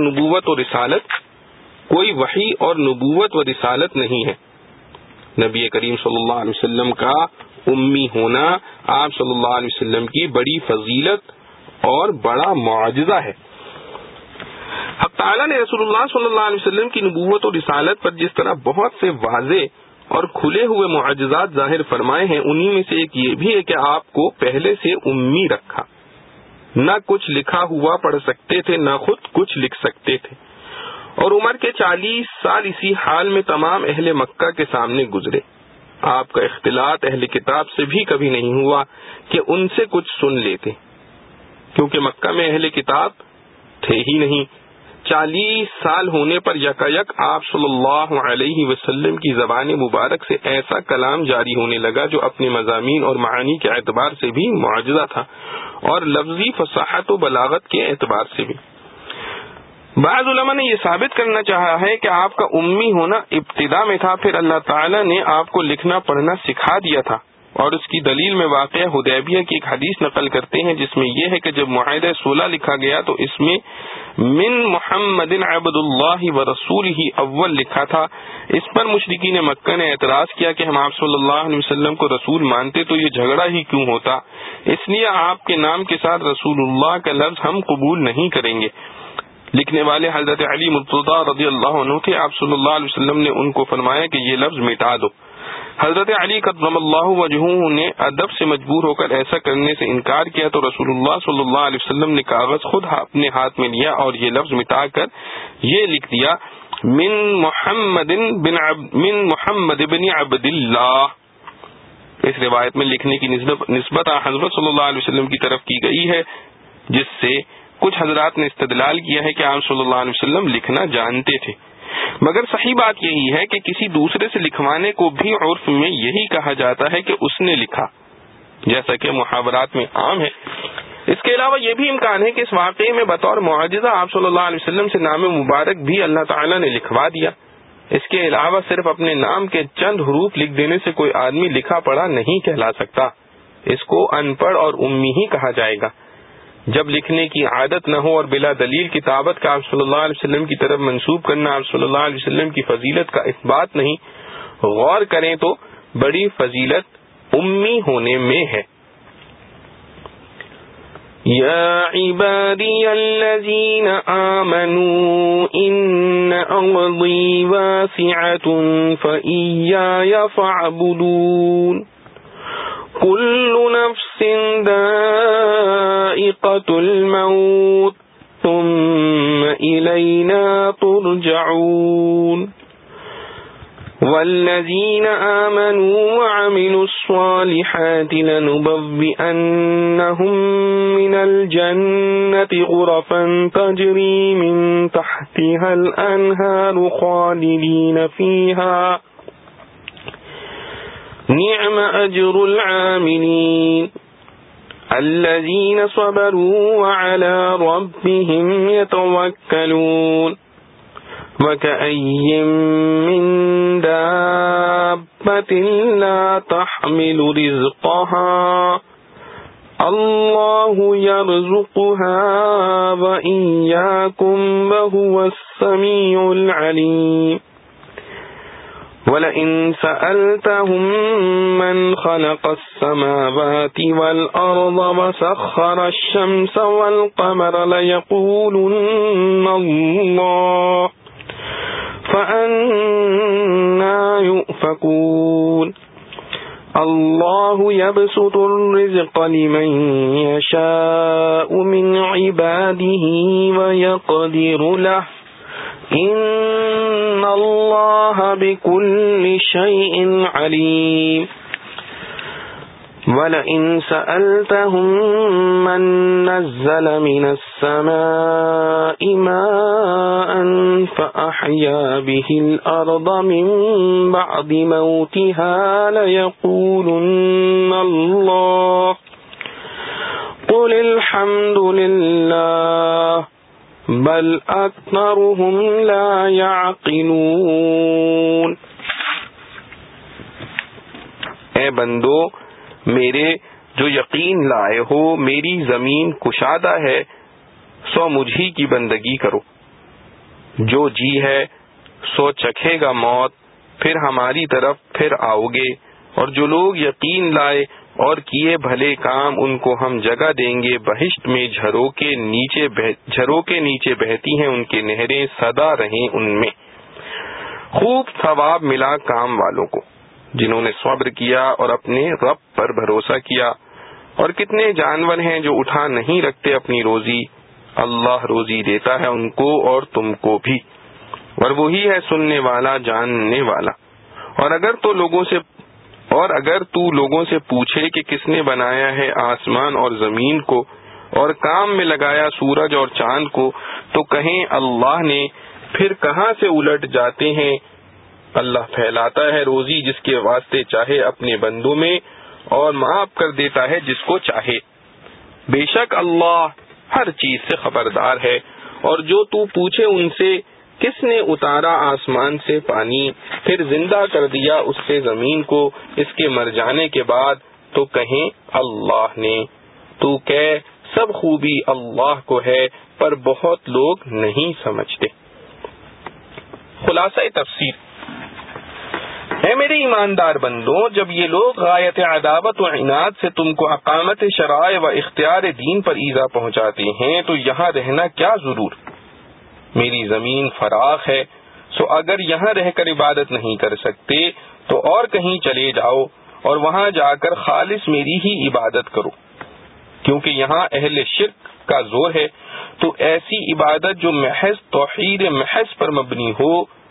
نبوت و رسالت نہیں ہے. نبی کریم صلی اللہ علیہ وسلم کا امی ہونا آپ صلی اللہ علیہ وسلم کی بڑی فضیلت اور بڑا معجزہ ہے. حق تعالیٰ نے رسول اللہ صلی اللہ علیہ وسلم کی نبوت اور رسالت پر جس طرح بہت سے واضح اور کھلے ہوئے معجزات ظاہر فرمائے ہیں، انہی میں سے ایک یہ بھی ہے کہ آپ کو پہلے سے امی رکھا. نہ کچھ لکھا ہوا پڑھ سکتے تھے، نہ خود کچھ لکھ سکتے تھے، اور عمر کے 40 سال اسی حال میں تمام اہل مکہ کے سامنے گزرے. آپ کا اختلاط اہل کتاب سے بھی کبھی نہیں ہوا کہ ان سے کچھ سن لیتے، کیونکہ مکہ میں اہل کتاب تھے ہی نہیں. 40 سال ہونے پر یکایک آپ صلی اللہ علیہ وسلم کی زبان مبارک سے ایسا کلام جاری ہونے لگا جو اپنے مضامین اور معانی کے اعتبار سے بھی معجزہ تھا اور لفظی فصاحت و بلاغت کے اعتبار سے بھی. بعض علماء نے یہ ثابت کرنا چاہا ہے کہ آپ کا امی ہونا ابتدا میں تھا، پھر اللہ تعالیٰ نے آپ کو لکھنا پڑھنا سکھا دیا تھا، اور اس کی دلیل میں واقعہ حدیبیہ کی ایک حدیث نقل کرتے ہیں جس میں یہ ہے کہ جب معاہدہ صلح لکھا گیا تو اس میں من محمد عبد اللہ و رسولہ اول لکھا تھا. اس پر مشرکین مکہ نے اعتراض کیا کہ ہم آپ صلی اللہ علیہ وسلم کو رسول مانتے تو یہ جھگڑا ہی کیوں ہوتا، اس لیے آپ کے نام کے ساتھ رسول اللہ کا لفظ ہم قبول نہیں کریں گے. لکھنے والے حضرت علی مرتضیٰ رضی اللہ عنہ تھے. آپ صلی اللہ علیہ وسلم نے ان کو فرمایا کہ یہ لفظ مٹا دو. حضرت علی کرم اللہ وجہہ نے ادب سے مجبور ہو کر ایسا کرنے سے انکار کیا تو رسول اللہ صلی اللہ علیہ وسلم نے کاغذ خود اپنے ہاتھ میں لیا اور یہ لفظ مٹا کر یہ لکھ دیا من محمد بن عبد اللہ. اس روایت میں لکھنے کی نسبت حضرت صلی اللہ علیہ وسلم کی طرف کی گئی ہے، جس سے کچھ حضرات نے استدلال کیا ہے کہ آپ صلی اللہ علیہ وسلم لکھنا جانتے تھے، مگر صحیح بات یہی ہے کہ کسی دوسرے سے لکھوانے کو بھی عرف میں یہی کہا جاتا ہے کہ اس نے لکھا، جیسا کہ محاورات میں عام ہے. اس کے علاوہ یہ بھی امکان ہے کہ اس واقعے میں بطور معجزہ آپ صلی اللہ علیہ وسلم سے نام مبارک بھی اللہ تعالیٰ نے لکھوا دیا. اس کے علاوہ صرف اپنے نام کے چند حروف لکھ دینے سے کوئی آدمی لکھا پڑھا نہیں کہلا سکتا، اس کو ان پڑھ اور امی ہی کہا جائے گا. جب لکھنے کی عادت نہ ہو اور بلا دلیل کتابت کا آپ صلی اللہ علیہ وسلم کی طرف منسوب کرنا آپ صلی اللہ علیہ وسلم کی فضیلت کا اثبات نہیں، غور کریں تو بڑی فضیلت امی ہونے میں ہے. یا عبادی الذین آمنوا ان ارضی واسعۃ فإیای فاعبدون کل نفس ذائقۃ الموت ثم الینا ترجعون والذین آمنوا وعملوا الصالحات لنبوئنهم من الجنة غرفا تجری من تحتها الانہار خالدین فیہا نعم اجر العاملین الذین صبروا وعلى ربهم يتوکلون وَكَأَيٍّ مِّن دَابَّةٍ لَّا تَحْمِلُ رِزْقَهَا اللَّهُ يَرْزُقُهَا وَإِيَّاكُمْ وَهُوَ السَّمِيعُ الْعَلِيمُ وَلَئِن سَأَلْتَهُم مَّنْ خَلَقَ السَّمَاوَاتِ وَالْأَرْضَ وَسَخَّرَ الشَّمْسَ وَالْقَمَرَ لَيَقُولُنَّ اللَّهُ فَأَنَّىٰ يُؤْفَكُونَ اللَّهُ يَبْسُطُ الرِّزْقَ لِمَن يَشَاءُ مِنْ عِبَادِهِ وَيَقْدِرُ لَهُ إِنَّ اللَّهَ بِكُلِّ شَيْءٍ عَلِيمٌ وَلَئِن سَأَلْتَهُم مَّن نَّزَّلَ مِنَ السَّمَاءِ مَاءً فَأَحْيَا بِهِ الْأَرْضَ مِن بَعْدِ مَوْتِهَا لَيَقُولُنَّ اللَّهُ قُلِ الْحَمْدُ لِلَّهِ بل اکثرهم لا يعقلون۔ اے بندو میرے جو یقین لائے ہو، میری زمین کشادہ ہے، سو مجھی کی بندگی کرو۔ جو جی ہے سو چکھے گا موت، پھر ہماری طرف پھر آؤ گے، اور جو لوگ یقین لائے اور کیے بھلے کام ان کو ہم جگہ دیں گے بہشت میں جھروں کے نیچے بہتی ہیں ان کے نہریں، سدا رہیں ان میں۔ خوب ثواب ملا کام والوں کو جنہوں نے صبر کیا اور اپنے رب پر بھروسہ کیا۔ اور کتنے جانور ہیں جو اٹھا نہیں رکھتے اپنی روزی، اللہ روزی دیتا ہے ان کو اور تم کو بھی، اور وہی ہے سننے والا جاننے والا۔ اور اگر تو لوگوں سے پوچھے کہ کس نے بنایا ہے آسمان اور زمین کو اور کام میں لگایا سورج اور چاند کو، تو کہیں اللہ نے، پھر کہاں سے الٹ جاتے ہیں۔ اللہ پھیلاتا ہے روزی جس کے واسطے چاہے اپنے بندوں میں، اور معاف کر دیتا ہے جس کو چاہے۔ بے شک اللہ ہر چیز سے خبردار ہے۔ اور جو تو پوچھے ان سے کس نے اتارا آسمان سے پانی، پھر زندہ کر دیا اس سے زمین کو اس کے مر جانے کے بعد، تو کہیں اللہ نے۔ تو کہہ سب خوبی اللہ کو ہے، پر بہت لوگ نہیں سمجھتے۔ خلاصہ تفسیر: اے میرے ایماندار بندوں، جب یہ لوگ غایت عداوت و عناد سے تم کو اقامت شرائع و اختیار دین پر ایذا پہنچاتے ہیں تو یہاں رہنا کیا ضرور؟ میری زمین فراخ ہے، سو اگر یہاں رہ کر عبادت نہیں کر سکتے تو اور کہیں چلے جاؤ اور وہاں جا کر خالص میری ہی عبادت کرو، کیونکہ یہاں اہل شرک کا زور ہے۔ تو ایسی عبادت جو محض توحید محض پر مبنی ہو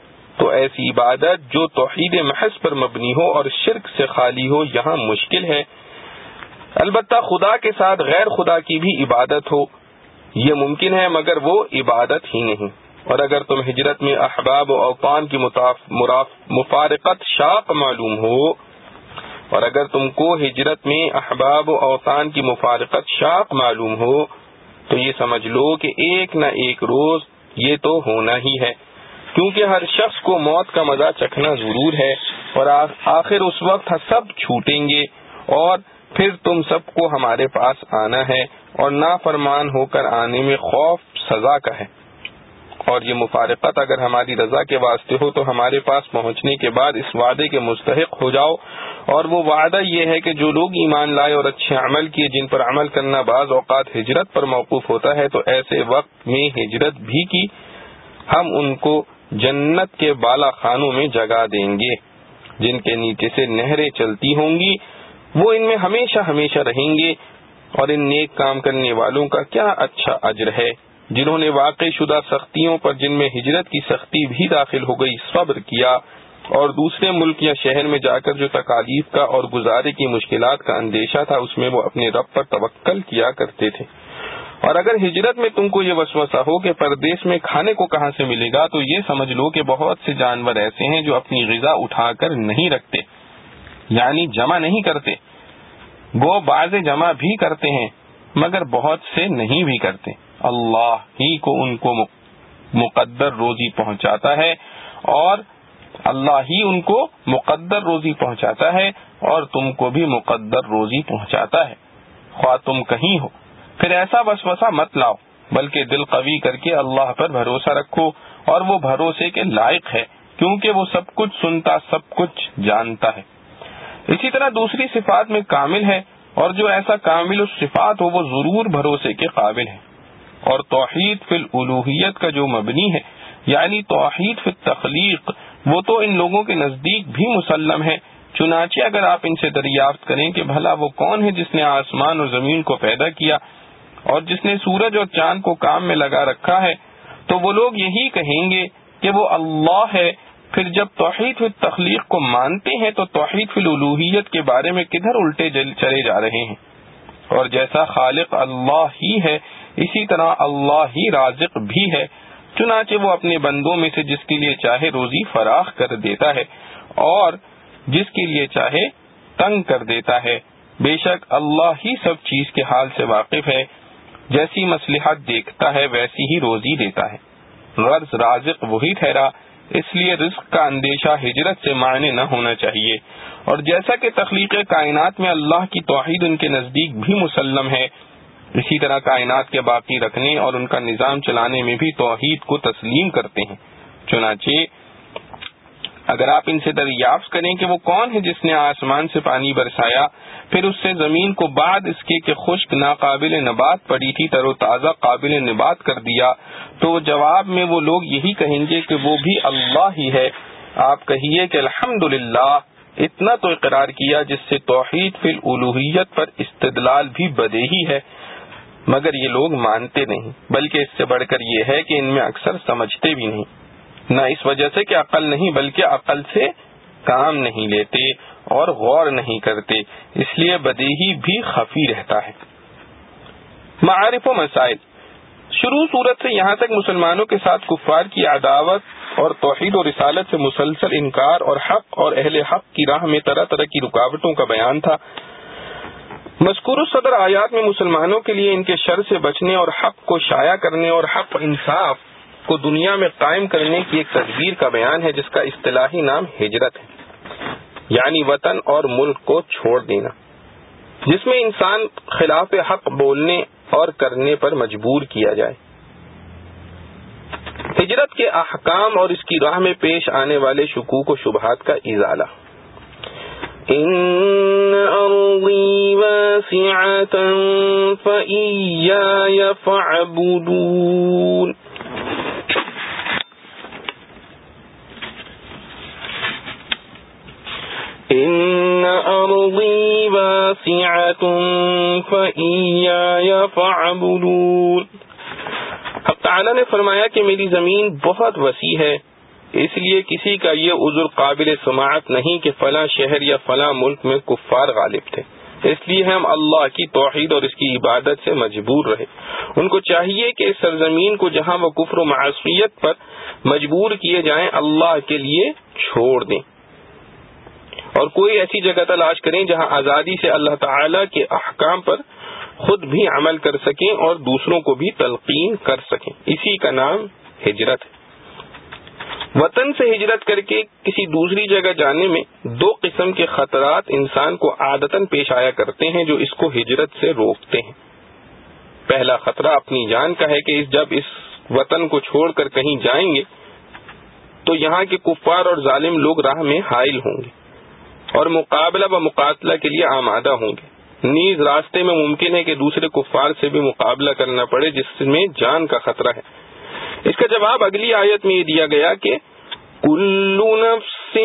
اور شرک سے خالی ہو یہاں مشکل ہے۔ البتہ خدا کے ساتھ غیر خدا کی بھی عبادت ہو یہ ممکن ہے، مگر وہ عبادت ہی نہیں۔ اور اگر تم ہجرت میں احباب و اوطان کی مفارقت شاق معلوم ہو تو یہ سمجھ لو کہ ایک نہ ایک روز یہ تو ہونا ہی ہے، کیونکہ ہر شخص کو موت کا مزہ چکھنا ضرور ہے، اور آخر اس وقت سب چھوٹیں گے اور پھر تم سب کو ہمارے پاس آنا ہے، اور نافرمان ہو کر آنے میں خوف سزا کا ہے۔ اور یہ مفارقت اگر ہماری رضا کے واسطے ہو تو ہمارے پاس پہنچنے کے بعد اس وعدے کے مستحق ہو جاؤ، اور وہ وعدہ یہ ہے کہ جو لوگ ایمان لائے اور اچھے عمل کیے جن پر عمل کرنا بعض اوقات ہجرت پر موقوف ہوتا ہے، تو ایسے وقت میں ہجرت بھی کی ہم ان کو جنت کے بالا خانوں میں جگہ دیں گے جن کے نیچے سے نہریں چلتی ہوں گی، وہ ان میں ہمیشہ ہمیشہ رہیں گے۔ اور ان نیک کام کرنے والوں کا کیا اچھا اجر ہے جنہوں نے واقع شدہ سختیوں پر جن میں ہجرت کی سختی بھی داخل ہو گئی صبر کیا، اور دوسرے ملک یا شہر میں جا کر جو تکالیف کا اور گزارے کی مشکلات کا اندیشہ تھا اس میں وہ اپنے رب پر توکل کیا کرتے تھے۔ اور اگر ہجرت میں تم کو یہ وسوسہ ہو کہ پردیس میں کھانے کو کہاں سے ملے گا، تو یہ سمجھ لو کہ بہت سے جانور ایسے ہیں جو اپنی غذا اٹھا کر نہیں رکھتے، یعنی جمع نہیں کرتے، گو بعض جمع بھی کرتے ہیں مگر بہت سے نہیں بھی کرتے۔ اللہ ہی کو ان کو مقدر روزی پہنچاتا ہے اور تم کو بھی مقدر روزی پہنچاتا ہے، خواہ تم کہیں ہو۔ پھر ایسا وسوسہ مت لاؤ، بلکہ دل قوی کر کے اللہ پر بھروسہ رکھو، اور وہ بھروسے کے لائق ہے کیونکہ وہ سب کچھ سنتا سب کچھ جانتا ہے۔ اسی طرح دوسری صفات میں کامل ہے، اور جو ایسا کامل الصفات ہو وہ ضرور بھروسے کے قابل ہے۔ اور توحید فی الالوہیت کا جو مبنی ہے یعنی توحید فی التخلیق، وہ تو ان لوگوں کے نزدیک بھی مسلم ہے۔ چنانچہ اگر آپ ان سے دریافت کریں کہ بھلا وہ کون ہے جس نے آسمان اور زمین کو پیدا کیا اور جس نے سورج اور چاند کو کام میں لگا رکھا ہے، تو وہ لوگ یہی کہیں گے کہ وہ اللہ ہے۔ پھر جب توحید فی التخلیق کو مانتے ہیں تو توحید فی الالوہیت کے بارے میں کدھر الٹے چلے جا رہے ہیں؟ اور جیسا خالق اللہ ہی ہے اسی طرح اللہ ہی رازق بھی ہے، چنانچہ وہ اپنے بندوں میں سے جس کے لیے چاہے روزی فراخ کر دیتا ہے اور جس کے لیے چاہے تنگ کر دیتا ہے۔ بے شک اللہ ہی سب چیز کے حال سے واقف ہے۔ جیسی مصلحت دیکھتا ہے ویسی ہی روزی دیتا ہے. غرض رازق وہی ٹھہرا، اس لیے رزق کا اندیشہ ہجرت سے معنی نہ ہونا چاہیے. اور جیسا کہ تخلیق کائنات میں اللہ کی توحید ان کے نزدیک بھی مسلم ہے، اسی طرح کائنات کے باقی رکھنے اور ان کا نظام چلانے میں بھی توحید کو تسلیم کرتے ہیں. چنانچہ اگر آپ ان سے دریافت کریں کہ وہ کون ہے جس نے آسمان سے پانی برسایا، پھر اس سے زمین کو بعد اس کے کہ خشک ناقابل نبات پڑی تھی تر و تازہ قابل نبات کر دیا، تو جواب میں وہ لوگ یہی کہیں گے کہ وہ بھی اللہ ہی ہے. آپ کہیے کہ الحمدللہ، اتنا تو اقرار کیا جس سے توحید فی الالوہیت پر استدلال بھی بدیہی ہے، مگر یہ لوگ مانتے نہیں، بلکہ اس سے بڑھ کر یہ ہے کہ ان میں اکثر سمجھتے بھی نہیں، نہ اس وجہ سے کہ عقل نہیں بلکہ عقل سے کام نہیں لیتے اور غور نہیں کرتے، اس لیے بدیہی بھی خفی رہتا ہے. معارف و مسائل. شروع صورت سے یہاں تک مسلمانوں کے ساتھ کفار کی عداوت اور توحید و رسالت سے مسلسل انکار اور حق اور اہل حق کی راہ میں طرح طرح کی رکاوٹوں کا بیان تھا. مذکور الصدر آیات میں مسلمانوں کے لیے ان کے شر سے بچنے اور حق کو شائع کرنے اور حق انصاف کو دنیا میں قائم کرنے کی ایک تدبیر کا بیان ہے جس کا اصطلاحی نام ہجرت ہے، یعنی وطن اور ملک کو چھوڑ دینا، جس میں انسان خلاف حق بولنے اور کرنے پر مجبور کیا جائے. ہجرت کے احکام اور اس کی راہ میں پیش آنے والے شکوک و شبہات کا ازالہ. ان ارضی واسعۃ فإیایا فاعبدون. ان ارضی واسعۃ فإیایا فاعبدون. اب تعالیٰ نے فرمایا کہ میری زمین بہت وسیع ہے، اس لیے کسی کا یہ عذر قابل سماعت نہیں کہ فلاں شہر یا فلاں ملک میں کفار غالب تھے، اس لیے ہم اللہ کی توحید اور اس کی عبادت سے مجبور رہے. ان کو چاہیے کہ اس سرزمین کو جہاں وہ کفر و معصیت پر مجبور کیے جائیں اللہ کے لیے چھوڑ دیں اور کوئی ایسی جگہ تلاش کریں جہاں آزادی سے اللہ تعالی کے احکام پر خود بھی عمل کر سکیں اور دوسروں کو بھی تلقین کر سکیں. اسی کا نام ہجرت ہے. وطن سے ہجرت کر کے کسی دوسری جگہ جانے میں دو قسم کے خطرات انسان کو عادتاً پیش آیا کرتے ہیں جو اس کو ہجرت سے روکتے ہیں. پہلا خطرہ اپنی جان کا ہے کہ جب اس وطن کو چھوڑ کر کہیں جائیں گے تو یہاں کے کفار اور ظالم لوگ راہ میں حائل ہوں گے اور مقابلہ و مقاتلہ کے لیے آمادہ ہوں گے. نیز راستے میں ممکن ہے کہ دوسرے کفار سے بھی مقابلہ کرنا پڑے جس میں جان کا خطرہ ہے. اس کا جواب اگلی آیت میں یہ دیا گیا کہ کل نفس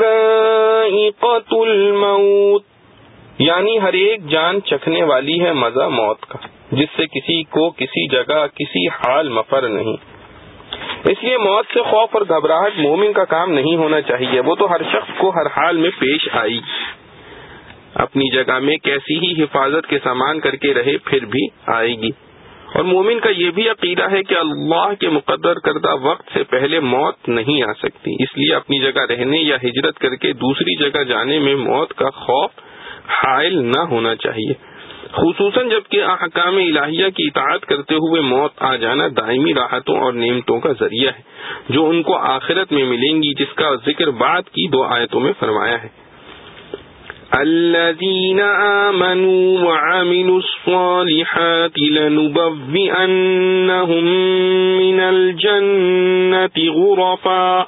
ذائقۃ الموت، یعنی ہر ایک جان چکھنے والی ہے مزہ موت کا، جس سے کسی کو کسی جگہ کسی حال مفر نہیں. اس لیے موت سے خوف اور گھبراہٹ مومن کا کام نہیں ہونا چاہیے. وہ تو ہر شخص کو ہر حال میں پیش آئی، اپنی جگہ میں کیسی ہی حفاظت کے سامان کر کے رہے پھر بھی آئے گی. اور مومن کا یہ بھی عقیدہ ہے کہ اللہ کے مقدر کردہ وقت سے پہلے موت نہیں آ سکتی، اس لیے اپنی جگہ رہنے یا ہجرت کر کے دوسری جگہ جانے میں موت کا خوف حائل نہ ہونا چاہیے، خصوصاً جبکہ احکام الہیہ کی اطاعت کرتے ہوئے موت آ جانا دائمی راحتوں اور نعمتوں کا ذریعہ ہے جو ان کو آخرت میں ملیں گی، جس کا ذکر بعد کی 2 آیتوں میں فرمایا ہے. الذين آمنوا وعملوا الصالحات لنبوئنهم من الجنة غرفا.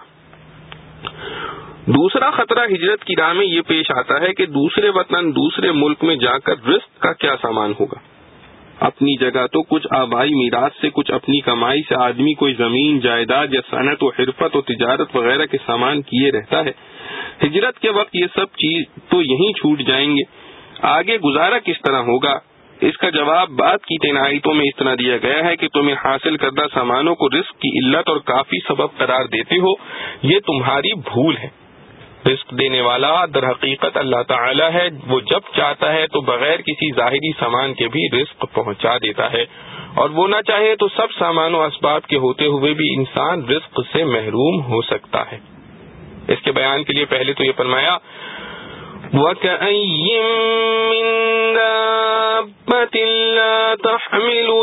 دوسرا خطرہ ہجرت کی راہ میں یہ پیش آتا ہے کہ دوسرے وطن دوسرے ملک میں جا کر رزق کا کیا سامان ہوگا. اپنی جگہ تو کچھ آبائی میراث سے، کچھ اپنی کمائی سے آدمی کوئی زمین جائیداد یا صنعت و حرفت و تجارت وغیرہ کے سامان کیے رہتا ہے. ہجرت کے وقت یہ سب چیز تو یہیں چھوٹ جائیں گے، آگے گزارا کس طرح ہوگا؟ اس کا جواب بعد کی 3 آیتوں میں اس طرح دیا گیا ہے کہ تمہیں حاصل کردہ سامانوں کو رزق کی علت اور کافی سبب قرار دیتے ہو، یہ تمہاری بھول ہے. رزق دینے والا در حقیقت اللہ تعالی ہے. وہ جب چاہتا ہے تو بغیر کسی ظاہری سامان کے بھی رزق پہنچا دیتا ہے، اور وہ نہ چاہے تو سب سامان و اسباب کے ہوتے ہوئے بھی انسان رزق سے محروم ہو سکتا ہے. اس کے بیان کے لیے پہلے تو یہ فرمایا وَكَأَيٍّ مِّن دَابَّةٍ لَّا تَحْمِلُ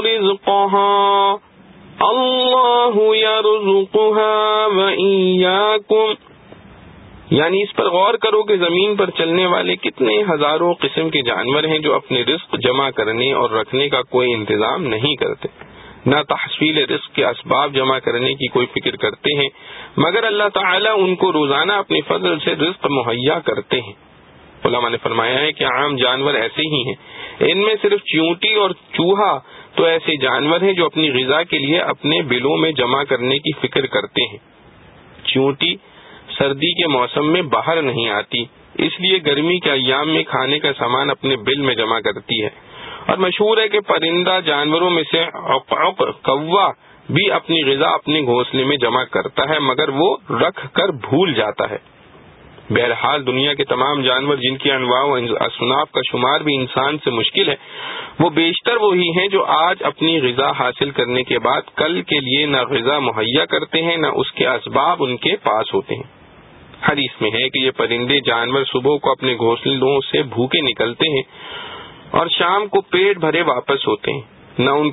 رِزْقَهَا اللَّهُ يَرْزُقُهَا وَإِيَّاكُمْ. یعنی اس پر غور کرو کہ زمین پر چلنے والے کتنے ہزاروں قسم کے جانور ہیں جو اپنے رزق جمع کرنے اور رکھنے کا کوئی انتظام نہیں کرتے، نہ تحصیل رزق کے اسباب جمع کرنے کی کوئی فکر کرتے ہیں، مگر اللہ تعالیٰ ان کو روزانہ اپنے فضل سے رزق مہیا کرتے ہیں. علماء نے فرمایا ہے کہ عام جانور ایسے ہی ہیں، ان میں صرف چیونٹی اور چوہا تو ایسے جانور ہیں جو اپنی غذا کے لیے اپنے بلوں میں جمع کرنے کی فکر کرتے ہیں. چیونٹی سردی کے موسم میں باہر نہیں آتی، اس لیے گرمی کے ایام میں کھانے کا سامان اپنے بل میں جمع کرتی ہے. اور مشہور ہے کہ پرندہ جانوروں میں سے عقعق کوا بھی اپنی غذا اپنے گھونسلے میں جمع کرتا ہے، مگر وہ رکھ کر بھول جاتا ہے. بہرحال دنیا کے تمام جانور جن کی انواع و اصناف کا شمار بھی انسان سے مشکل ہے، وہ بیشتر وہی ہیں جو آج اپنی غذا حاصل کرنے کے بعد کل کے لیے نہ غذا مہیا کرتے ہیں نہ اس کے اسباب ان کے پاس ہوتے ہیں. حدیث میں ہے کہ یہ پرندے جانور صبح کو اپنے گھونسلوں سے بھوکے نکلتے ہیں اور شام کو پیٹ بھرے واپس ہوتے ہیں. نہ ان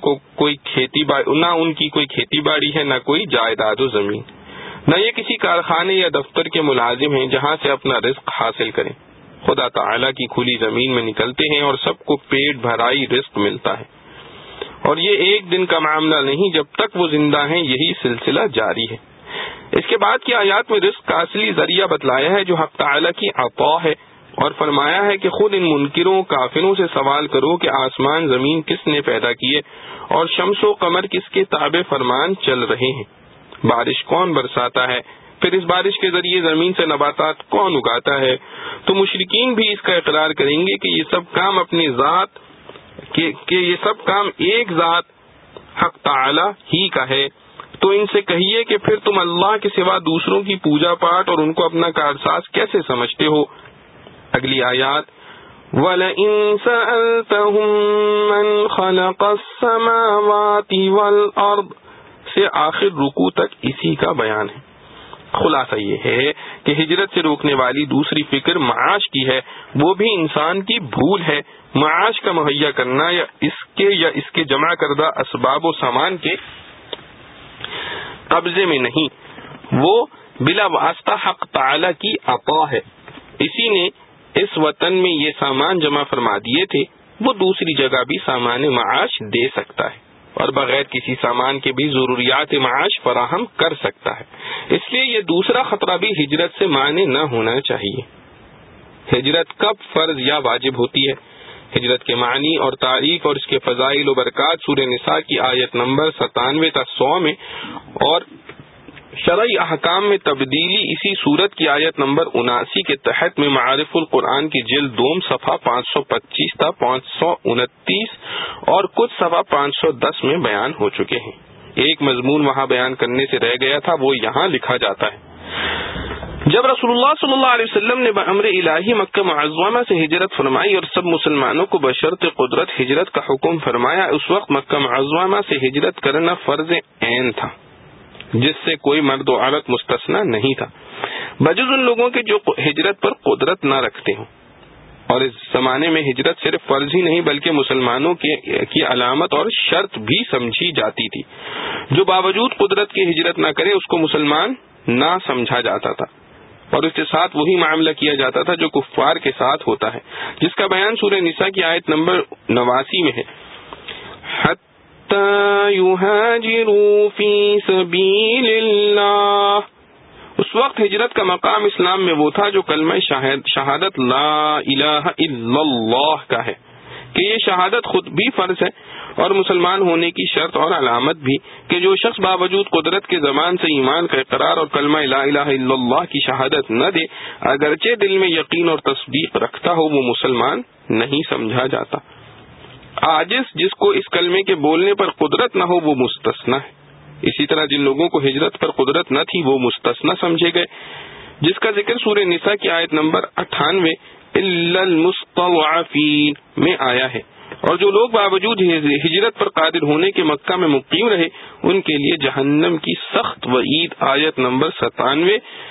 کی کوئی کھیتی باڑی ہے، نہ کوئی جائیداد و زمین، نہ یہ کسی کارخانے یا دفتر کے ملازم ہیں جہاں سے اپنا رزق حاصل کریں. خدا تعالیٰ کی کھلی زمین میں نکلتے ہیں اور سب کو پیٹ بھرائی رزق ملتا ہے، اور یہ ایک دن کا معاملہ نہیں، جب تک وہ زندہ ہیں یہی سلسلہ جاری ہے. اس کے بعد کی آیات میں رزق کا اصلی ذریعہ بتلایا ہے جو حق تعالیٰ کی عطا ہے، اور فرمایا ہے کہ خود ان منکروں کافروں سے سوال کرو کہ آسمان زمین کس نے پیدا کیے اور شمس و قمر کس کے تابع فرمان چل رہے ہیں، بارش کون برساتا ہے، پھر اس بارش کے ذریعے زمین سے نباتات کون اگاتا ہے. تو مشرکین بھی اس کا اقرار کریں گے کہ یہ سب کام اپنی ذات کہ یہ سب کام ایک ذات حق تعالی ہی کا ہے. تو ان سے کہیے کہ پھر تم اللہ کے سوا دوسروں کی پوجا پاٹ اور ان کو اپنا کارساز کیسے سمجھتے ہو. اگلی آیات وَلَئِن سَأَلْتَهُم مَّنْ خَلَقَ السَّمَاوَاتِ وَالْأَرْضِ سے آخر رکوع تک اسی کا بیان ہے. خلاصہ یہ ہے کہ ہجرت سے روکنے والی دوسری فکر معاش کی ہے، وہ بھی انسان کی بھول ہے. معاش کا مہیا کرنا یا اس کے جمع کردہ اسباب و سامان کے قبضے میں نہیں، وہ بلا واسطہ حق تعالی کی عطا ہے. اسی نے اس وطن میں یہ سامان جمع فرما دیے تھے، وہ دوسری جگہ بھی سامان معاش دے سکتا ہے اور بغیر کسی سامان کے بھی ضروریات معاش فراہم کر سکتا ہے. اس لیے یہ دوسرا خطرہ بھی ہجرت سے مانے نہ ہونا چاہیے. ہجرت کب فرض یا واجب ہوتی ہے؟ ہجرت کے معنی اور تاریخ اور اس کے فضائل و برکات سورہ نساء کی آیت نمبر 97 تا 100 میں، اور شرعی احکام میں تبدیلی اسی صورت کی آیت نمبر 79 کے تحت میں معارف القرآن کی جلد 2 صفحہ 525 تا 529 اور کچھ صفحہ 510 میں بیان ہو چکے ہیں. ایک مضمون وہاں بیان کرنے سے رہ گیا تھا، وہ یہاں لکھا جاتا ہے. جب رسول اللہ صلی اللہ علیہ وسلم نے بامر الہی مکہ معظمہ سے ہجرت فرمائی اور سب مسلمانوں کو بشرط قدرت ہجرت کا حکم فرمایا، اس وقت مکہ معظمہ سے ہجرت کرنا فرض عین تھا جس سے کوئی مرد و عورت مستثنا نہیں تھا، بجز ان لوگوں کے جو ہجرت پر قدرت نہ رکھتے ہوں. اور اس زمانے میں ہجرت صرف فرض ہی نہیں بلکہ مسلمانوں کی علامت اور شرط بھی سمجھی جاتی تھی. جو باوجود قدرت کی ہجرت نہ کرے اس کو مسلمان نہ سمجھا جاتا تھا، اور اس کے ساتھ وہی معاملہ کیا جاتا تھا جو کفار کے ساتھ ہوتا ہے، جس کا بیان سورہ نساء کی آیت نمبر 89 میں ہے. حَتَّى يُهَاجِرُوا فِي سَبِيلِ اللَّهِ. اس وقت ہجرت کا مقام اسلام میں وہ تھا جو کلمہ شہادت لا الہ الا اللہ کا ہے، کہ یہ شہادت خود بھی فرض ہے اور مسلمان ہونے کی شرط اور علامت بھی، کہ جو شخص باوجود قدرت کے زبان سے ایمان کا اقرار اور کلمہ لا الہ الا اللہ کی شہادت نہ دے، اگرچہ دل میں یقین اور تصدیق رکھتا ہو، وہ مسلمان نہیں سمجھا جاتا. عاجز جس کو اس کلمے کے بولنے پر قدرت نہ ہو وہ مستثنا ہے. اسی طرح جن لوگوں کو ہجرت پر قدرت نہ تھی وہ مستثنا سمجھے گئے، جس کا ذکر سورہ نساء کی آیت نمبر 98 الا المستضعفین میں آیا ہے. اور جو لوگ باوجود ہجرت پر قادر ہونے کے مکہ میں مقیم رہے ان کے لیے جہنم کی سخت وعید آیت نمبر 97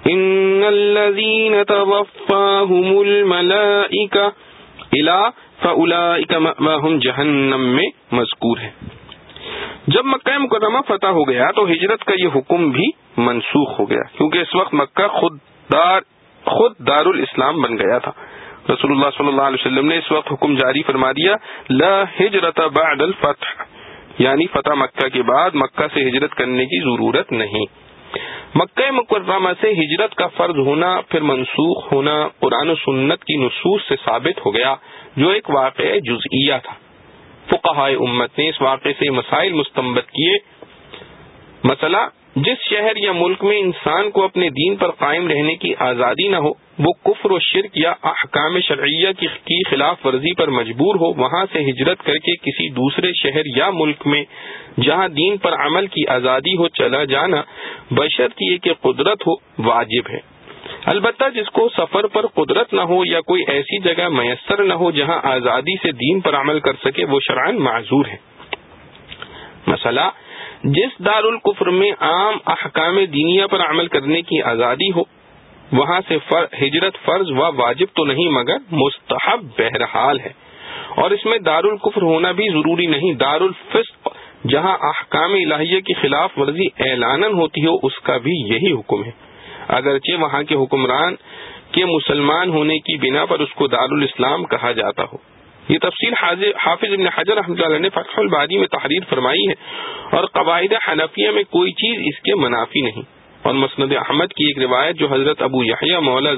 ان الذین توفاہم الملائکہ الی فاولئک مأواہم جہنم میں مذکور ہے۔ جب مکہ مکرمہ فتح ہو گیا تو ہجرت کا یہ حکم بھی منسوخ ہو گیا، کیونکہ اس وقت مکہ خود دار الاسلام بن گیا تھا۔ رسول اللہ صلی اللہ علیہ وسلم نے اس وقت حکم جاری فرما دیا، لا ہجرت بعد الفتح، یعنی فتح مکہ کے بعد مکہ سے ہجرت کرنے کی ضرورت نہیں۔ مکہ مکرمہ سے ہجرت کا فرض ہونا پھر منسوخ ہونا قرآن و سنت کی نصوص سے ثابت ہو گیا، جو ایک واقعہ جزئیہ تھا۔ فقہائے امت نے اس واقعے سے مسائل مستنبط کیے۔ مسئلہ، جس شہر یا ملک میں انسان کو اپنے دین پر قائم رہنے کی آزادی نہ ہو، وہ کفر و شرک یا احکام شرعیہ کی خلاف ورزی پر مجبور ہو، وہاں سے ہجرت کر کے کسی دوسرے شہر یا ملک میں جہاں دین پر عمل کی آزادی ہو چلا جانا، بشرط یہ کہ قدرت ہو، واجب ہے۔ البتہ جس کو سفر پر قدرت نہ ہو یا کوئی ایسی جگہ میسر نہ ہو جہاں آزادی سے دین پر عمل کر سکے، وہ شرعاً معذور ہے۔ مسئلہ، جس دار الکفر میں عام احکام دینیہ پر عمل کرنے کی آزادی ہو، وہاں سے ہجرت فرض و واجب تو نہیں مگر مستحب بہرحال ہے، اور اس میں دار الکفر ہونا بھی ضروری نہیں۔ دار الفسق جہاں احکام الہیہ کی خلاف ورزی اعلاناً ہوتی ہو، اس کا بھی یہی حکم ہے، اگرچہ وہاں کے حکمران کے مسلمان ہونے کی بنا پر اس کو دار الاسلام کہا جاتا ہو۔ یہ تفصیل حافظ ابن حجر رحمۃ اللہ علیہ نے فتح الباری میں تحریر فرمائی ہے، اور قواعد حنفیہ میں کوئی چیز اس کے منافی نہیں۔ اور مسند احمد کی ایک روایت جو حضرت ابو یحییٰ مولا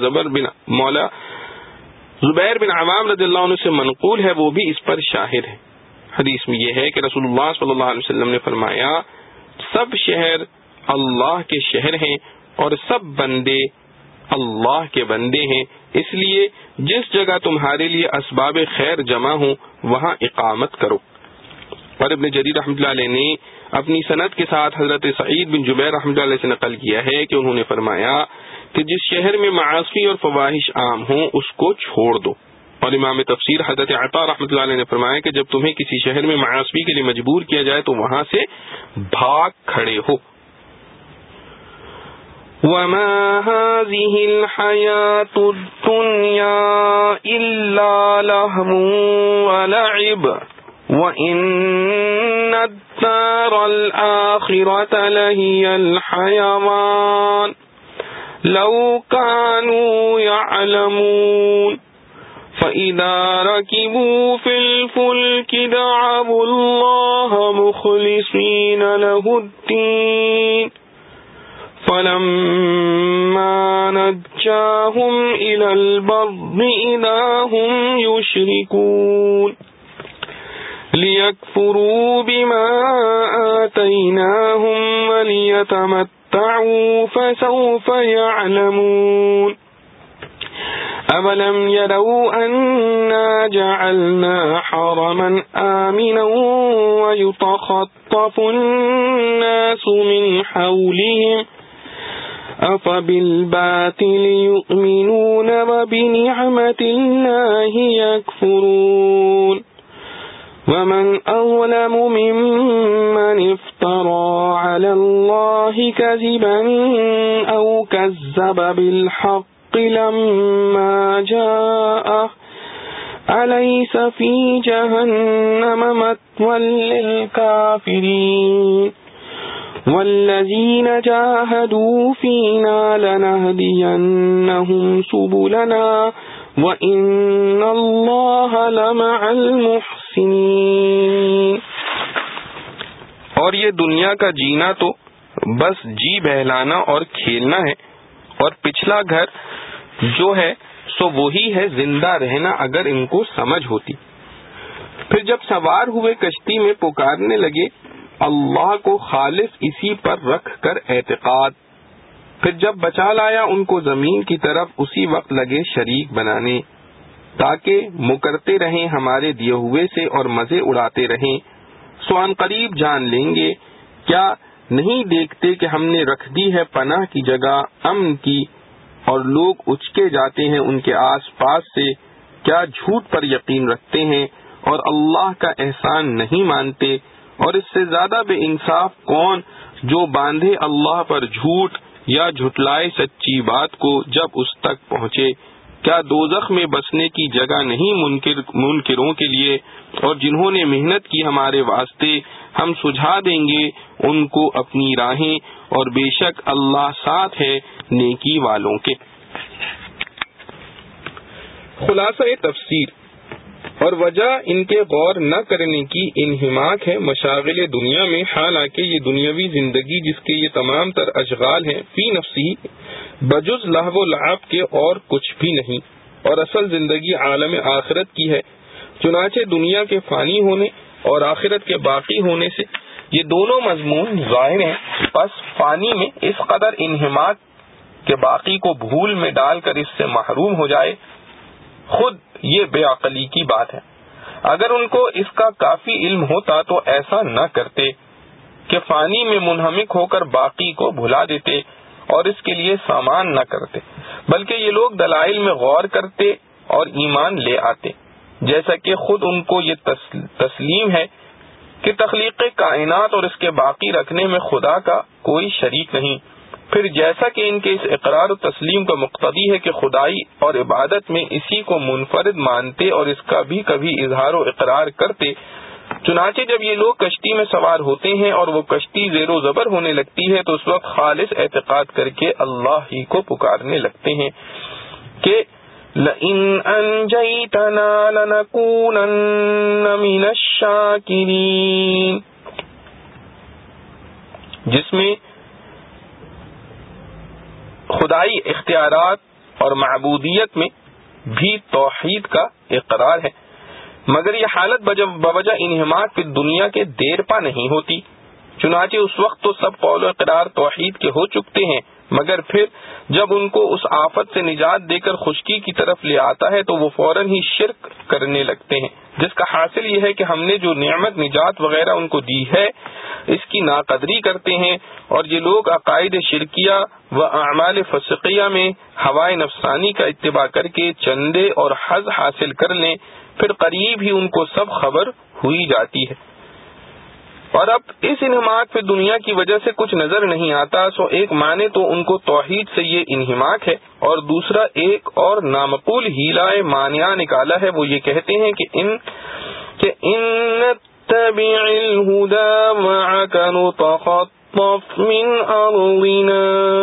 زبیر بن عوام رضی اللہ عنہ سے منقول ہے، وہ بھی اس پر شاہد ہے۔ حدیث میں یہ ہے کہ رسول اللہ صلی اللہ علیہ وسلم نے فرمایا، سب شہر اللہ کے شہر ہیں اور سب بندے اللہ کے بندے ہیں، اس لیے جس جگہ تمہارے لیے اسباب خیر جمع ہوں وہاں اقامت کرو۔ اور ابن جریر رحمۃ اللہ علیہ نے اپنی سند کے ساتھ حضرت سعید بن جبیر رحمۃ اللہ علیہ سے نقل کیا ہے کہ انہوں نے فرمایا کہ جس شہر میں معاصی اور فواحش عام ہوں اس کو چھوڑ دو۔ اور امام تفسیر حضرت عطا رحمۃ اللہ علیہ نے فرمایا کہ جب تمہیں کسی شہر میں معاصی کے لیے مجبور کیا جائے تو وہاں سے بھاگ کھڑے ہو۔ وَمَا هَٰذِهِ الْحَيَاةُ الدُّنْيَا إِلَّا لَهْوٌ وَلَعِبٌ وَإِنَّ الدَّارَ الْآخِرَةَ لَهِيَ الْحَيَوَانُ لَوْ كَانُوا يَعْلَمُونَ فَإِذَا رَكِبُوا فِي الْفُلْكِ دَعَوُا اللَّهَ مُخْلِصِينَ لَهُ الدِّينَ فَلَمَّا نَجَّاهُمْ إِلَى الْبَرِّ إِذَا هُمْ يُشْرِكُونَ لِيَكْفُرُوا بِمَا آتَيْنَاهُمْ وَلِيَتَمَتَّعُوا فَسَوْفَ يَعْلَمُونَ أَوَلَمْ يَرَوْا أَنَّا جَعَلْنَا حَرَمًا آمِنًا وَيُتَخَطَّفُ النَّاسُ مِنْ حَوْلِهِمْ أَفَبِالْبَاطِلِ يُؤْمِنُونَ وَبِنِعْمَةِ اللَّهِ يَكْفُرُونَ وَمَنْ أَظْلَمُ مِمَّنِ افْتَرَى عَلَى اللَّهِ كَذِبًا أَوْ كَذَّبَ بِالْحَقِّ لَمَّا جَاءَهُ أَلَيْسَ فِي جَهَنَّمَ مَثْوًى لِلْكَافِرِينَ وَالَّذِينَ جَاهَدُوا فِينَا لَنَهْدِيَنَّهُمْ سُبُلَنَا وَإِنَّ اللَّهَ لَمَعَ الْمُحْسِنِينَ۔ اور یہ دنیا کا جینا تو بس جی بہلانا اور کھیلنا ہے، اور پچھلا گھر جو ہے سو وہی ہے زندہ رہنا اگر ان کو سمجھ ہوتی۔ پھر جب سوار ہوئے کشتی میں پکارنے لگے اللہ کو خالص اسی پر رکھ کر اعتقاد، پھر جب بچا لایا ان کو زمین کی طرف اسی وقت لگے شریک بنانے، تاکہ مکرتے رہیں ہمارے دیے ہوئے سے اور مزے اڑاتے رہیں، سو ان قریب جان لیں گے کیا نہیں دیکھتے کہ ہم نے رکھ دی ہے پناہ کی جگہ امن کی، اور لوگ اچکے جاتے ہیں ان کے آس پاس سے، کیا جھوٹ پر یقین رکھتے ہیں اور اللہ کا احسان نہیں مانتے، اور اس سے زیادہ بے انصاف کون جو باندھے اللہ پر جھوٹ یا جھٹلائے سچی بات کو جب اس تک پہنچے؟ کیا دوزخ میں بسنے کی جگہ نہیں منکروں کے لیے؟ اور جنہوں نے محنت کی ہمارے واسطے ہم سجھا دیں گے ان کو اپنی راہیں، اور بے شک اللہ ساتھ ہے نیکی والوں کے۔ خلاصہ تفسیر اور وجہ ان کے غور نہ کرنے کی انہماک ہے مشاغل دنیا میں، حالانکہ یہ دنیاوی زندگی جس کے یہ تمام تر اشغال ہیں فی نفسی بجز لہو و لعب کے اور کچھ بھی نہیں، اور اصل زندگی عالم آخرت کی ہے۔ چنانچہ دنیا کے فانی ہونے اور آخرت کے باقی ہونے سے یہ دونوں مضمون ظاہر ہیں، پس فانی میں اس قدر انہماک کہ باقی کو بھول میں ڈال کر اس سے محروم ہو جائے، خود یہ بے عقلی کی بات ہے۔ اگر ان کو اس کا کافی علم ہوتا تو ایسا نہ کرتے کہ فانی میں منہمک ہو کر باقی کو بھلا دیتے اور اس کے لیے سامان نہ کرتے، بلکہ یہ لوگ دلائل میں غور کرتے اور ایمان لے آتے، جیسا کہ خود ان کو یہ تسلیم ہے کہ تخلیق کائنات اور اس کے باقی رکھنے میں خدا کا کوئی شریک نہیں۔ پھر جیسا کہ ان کے اس اقرار و تسلیم کا مقتضی ہے کہ خدائی اور عبادت میں اسی کو منفرد مانتے اور اس کا بھی کبھی اظہار و اقرار کرتے، چنانچہ جب یہ لوگ کشتی میں سوار ہوتے ہیں اور وہ کشتی زیر و زبر ہونے لگتی ہے تو اس وقت خالص اعتقاد کر کے اللہ ہی کو پکارنے لگتے ہیں کہ لَإِنْ أَنْجَيْتَنَا لَنَكُونَنَّ مِنَ الشَّاكِرِينَ، جس میں خدائی اختیارات اور معبودیت میں بھی توحید کا اقرار ہے، مگر یہ حالت بوجہ انہماک فی دنیا کے دیر پا نہیں ہوتی۔ چنانچہ اس وقت تو سب قول و اقرار توحید کے ہو چکتے ہیں، مگر پھر جب ان کو اس آفت سے نجات دے کر خشکی کی طرف لے آتا ہے تو وہ فوراً ہی شرک کرنے لگتے ہیں، جس کا حاصل یہ ہے کہ ہم نے جو نعمت نجات وغیرہ ان کو دی ہے اس کی ناقدری کرتے ہیں، اور یہ لوگ عقائد شرکیہ و اعمال فسقیہ میں ہوائے نفسانی کا اتباع کر کے چندے اور حظ حاصل کر لیں، پھر قریب ہی ان کو سب خبر ہوئی جاتی ہے۔ اور اب اس انہماک پہ دنیا کی وجہ سے کچھ نظر نہیں آتا، سو ایک معنی تو ان کو توحید سے یہ انہماک ہے، اور دوسرا ایک اور نامقول ہیلہ مانعہ نکالا ہے، وہ یہ کہتے ہیں کہ ان نتبع الہدی معک نتخطف من ارضنا،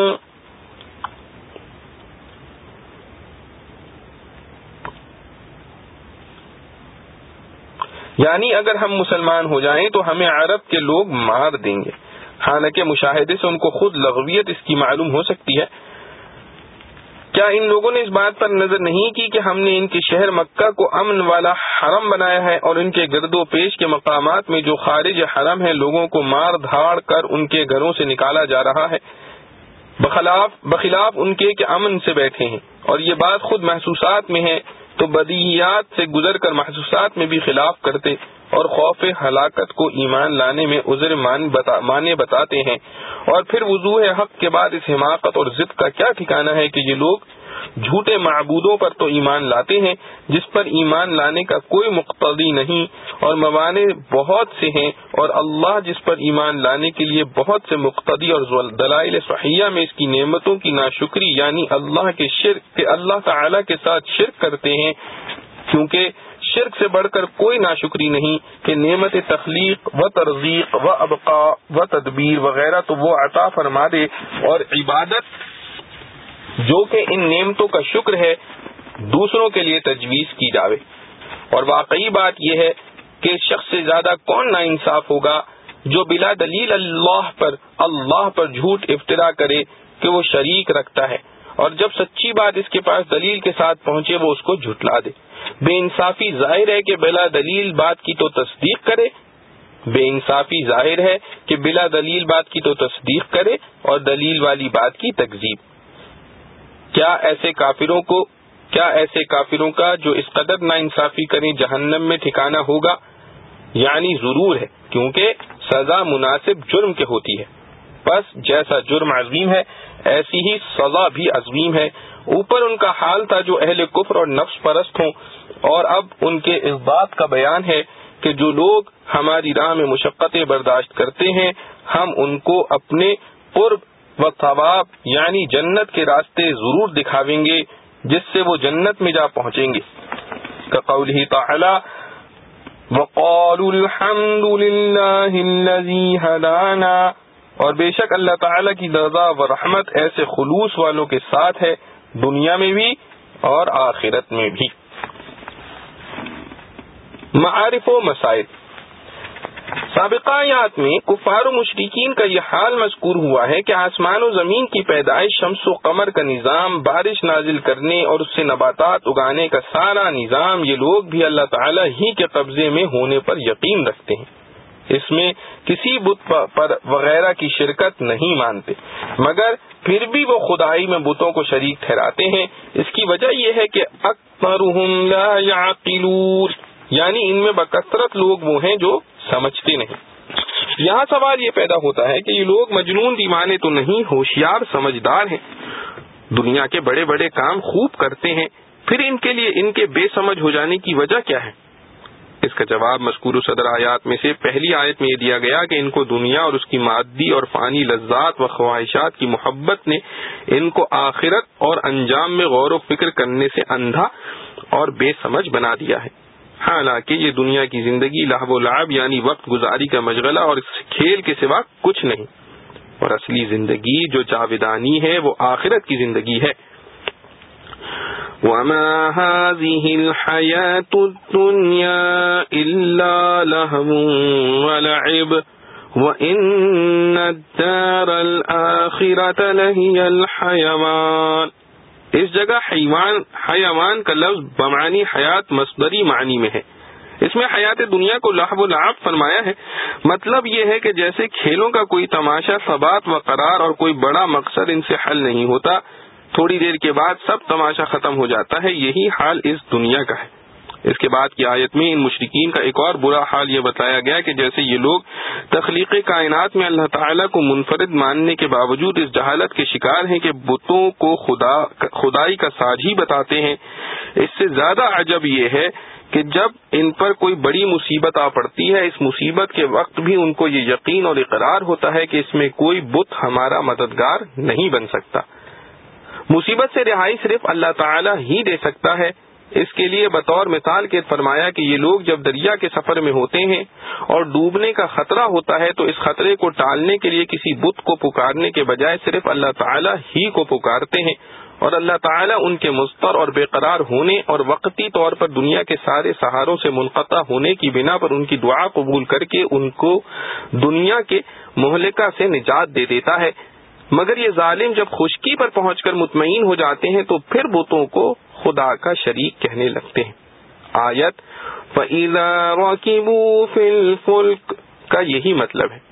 یعنی اگر ہم مسلمان ہو جائیں تو ہمیں عرب کے لوگ مار دیں گے۔ حالانکہ مشاہدے سے ان کو خود لغویت اس کی معلوم ہو سکتی ہے۔ کیا ان لوگوں نے اس بات پر نظر نہیں کی کہ ہم نے ان کے شہر مکہ کو امن والا حرم بنایا ہے، اور ان کے گرد و پیش کے مقامات میں جو خارج حرم ہیں لوگوں کو مار دھاڑ کر ان کے گھروں سے نکالا جا رہا ہے، بخلاف ان کے کہ امن سے بیٹھے ہیں، اور یہ بات خود محسوسات میں ہے تو بدیہیات سے گزر کر محسوسات میں بھی خلاف کرتے اور خوف ہلاکت کو ایمان لانے میں عذر مانے بتاتے ہیں۔ اور پھر وضوح حق کے بعد اس حماقت اور ضد کا کیا ٹھکانہ ہے کہ یہ لوگ جھوٹے معبودوں پر تو ایمان لاتے ہیں جس پر ایمان لانے کا کوئی مقتضی نہیں، اور موانع بہت سے ہیں، اور اللہ جس پر ایمان لانے کے لیے بہت سے مقتضی اور دلائل صحیحہ میں اس کی نعمتوں کی ناشکری یعنی اللہ تعالی کے ساتھ شرک کرتے ہیں، کیونکہ شرک سے بڑھ کر کوئی ناشکری نہیں کہ نعمت تخلیق و ترزیق و ابقاء و تدبیر وغیرہ تو وہ عطا فرما دے، اور عبادت جو کہ ان نعمتوں کا شکر ہے دوسروں کے لیے تجویز کی جاوے۔ اور واقعی بات یہ ہے کہ شخص سے زیادہ کون نا انصاف ہوگا جو بلا دلیل اللہ پر جھوٹ افترا کرے کہ وہ شریک رکھتا ہے، اور جب سچی بات اس کے پاس دلیل کے ساتھ پہنچے وہ اس کو جھٹلا دے۔ بے انصافی ظاہر ہے کہ بلا دلیل بات کی تو تصدیق کرے، بے انصافی ظاہر ہے کہ بلا دلیل بات کی تو تصدیق کرے اور دلیل والی بات کی تکذیب۔ کیا ایسے کافروں کا جو اس قدر نا انصافی کریں جہنم میں ٹھکانہ ہوگا؟ یعنی ضرور ہے، کیونکہ سزا مناسب جرم کے ہوتی ہے، بس جیسا جرم عظیم ہے ایسی ہی سزا بھی عظیم ہے۔ اوپر ان کا حال تھا جو اہل کفر اور نفس پرست ہوں، اور اب ان کے اس بات کا بیان ہے کہ جو لوگ ہماری راہ میں مشقتیں برداشت کرتے ہیں ہم ان کو اپنے قرب و ثواب یعنی جنت کے راستے ضرور دکھاویں گے جس سے وہ جنت میں جا پہنچیں گے. کقولہ تعالی وقالوا الحمد للہ الذی ہدانا، اور بے شک اللہ تعالی کی رضا و رحمت ایسے خلوص والوں کے ساتھ ہے دنیا میں بھی اور آخرت میں بھی. معارف و مسائل. سابقہ آیات میں کفار و مشرکین کا یہ حال مذکور ہوا ہے کہ آسمان و زمین کی پیدائش، شمس و قمر کا نظام، بارش نازل کرنے اور اس سے نباتات اگانے کا سارا نظام، یہ لوگ بھی اللہ تعالی ہی کے قبضے میں ہونے پر یقین رکھتے ہیں. اس میں کسی بت پر وغیرہ کی شرکت نہیں مانتے، مگر پھر بھی وہ خدائی میں بتوں کو شریک ٹھہراتے ہیں. اس کی وجہ یہ ہے کہ اکثرهم لا يعقلون، یعنی ان میں بکثرت لوگ وہ ہیں جو سمجھتے نہیں. یہاں سوال یہ پیدا ہوتا ہے کہ یہ لوگ مجنون دیوانے تو نہیں، ہوشیار سمجھدار ہیں، دنیا کے بڑے بڑے کام خوب کرتے ہیں، پھر ان کے لیے ان کے بے سمجھ ہو جانے کی وجہ کیا ہے؟ اس کا جواب مذکور صدر آیات میں سے پہلی آیت میں یہ دیا گیا کہ ان کو دنیا اور اس کی مادی اور فانی لذات و خواہشات کی محبت نے ان کو آخرت اور انجام میں غور و فکر کرنے سے اندھا اور بے سمجھ بنا دیا ہے. حالانکہ یہ دنیا کی زندگی لہو و لعب یعنی وقت گزاری کا مشغلہ اور اس کھیل کے سوا کچھ نہیں، اور اصلی زندگی جو جاودانی ہے وہ آخرت کی زندگی ہے. وَمَا هَذِهِ الْحَيَاةُ الدُّنْيَا إِلَّا لَهْوٌ وَلَعِبٌ وَإِنَّ الدَّارَ الْآخِرَةَ لَهِيَ الْحَيَوَانُ. اس جگہ حیوان کا لفظ بمعنی حیات مصدری معنی میں ہے. اس میں حیات دنیا کو لہو و لعب فرمایا ہے. مطلب یہ ہے کہ جیسے کھیلوں کا کوئی تماشا ثبات و قرار اور کوئی بڑا مقصد ان سے حل نہیں ہوتا، تھوڑی دیر کے بعد سب تماشا ختم ہو جاتا ہے، یہی حال اس دنیا کا ہے. اس کے بعد کی آیت میں ان مشرکین کا ایک اور برا حال یہ بتایا گیا کہ جیسے یہ لوگ تخلیق کائنات میں اللہ تعالیٰ کو منفرد ماننے کے باوجود اس جہالت کے شکار ہیں کہ بتوں کو خدائی کا ساجی بتاتے ہیں. اس سے زیادہ عجب یہ ہے کہ جب ان پر کوئی بڑی مصیبت آ پڑتی ہے، اس مصیبت کے وقت بھی ان کو یہ یقین اور اقرار ہوتا ہے کہ اس میں کوئی بت ہمارا مددگار نہیں بن سکتا. مصیبت سے رہائی صرف اللہ تعالی ہی دے سکتا ہے. اس کے لیے بطور مثال کے فرمایا کہ یہ لوگ جب دریا کے سفر میں ہوتے ہیں اور ڈوبنے کا خطرہ ہوتا ہے تو اس خطرے کو ٹالنے کے لیے کسی بت کو پکارنے کے بجائے صرف اللہ تعالی ہی کو پکارتے ہیں، اور اللہ تعالیٰ ان کے مضطر اور بے قرار ہونے اور وقتی طور پر دنیا کے سارے سہاروں سے منقطع ہونے کی بنا پر ان کی دعا قبول کر کے ان کو دنیا کے مہلکہ سے نجات دے دیتا ہے. مگر یہ ظالم جب خشکی پر پہنچ کر مطمئن ہو جاتے ہیں تو پھر بتوں کو خدا کا شریک کہنے لگتے ہیں. آیت فَإِذَا رَكِبُوا فِي الْفُلْكِ کا یہی مطلب ہے.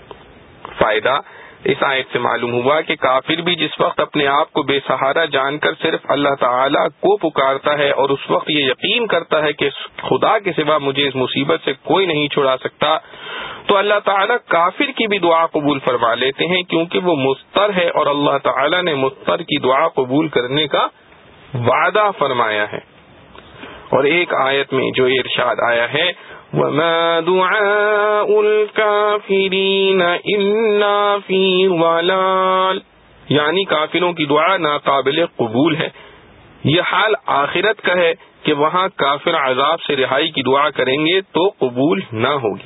فائدہ اس آیت سے معلوم ہوا کہ کافر بھی جس وقت اپنے آپ کو بے سہارا جان کر صرف اللہ تعالیٰ کو پکارتا ہے اور اس وقت یہ یقین کرتا ہے کہ خدا کے سوا مجھے اس مصیبت سے کوئی نہیں چھڑا سکتا، تو اللہ تعالیٰ کافر کی بھی دعا قبول فرما لیتے ہیں کیونکہ وہ مضطر ہے اور اللہ تعالیٰ نے مضطر کی دعا قبول کرنے کا وعدہ فرمایا ہے. اور ایک آیت میں جو ارشاد آیا ہے وَمَا دُعَاءُ الْكَافِرِينَ إِلَّا فِي ضَلَالٍ، یعنی کافروں کی دعا ناقابل قبول ہے. یہ حال آخرت کا ہے کہ وہاں کافر عذاب سے رہائی کی دعا کریں گے تو قبول نہ ہوگی.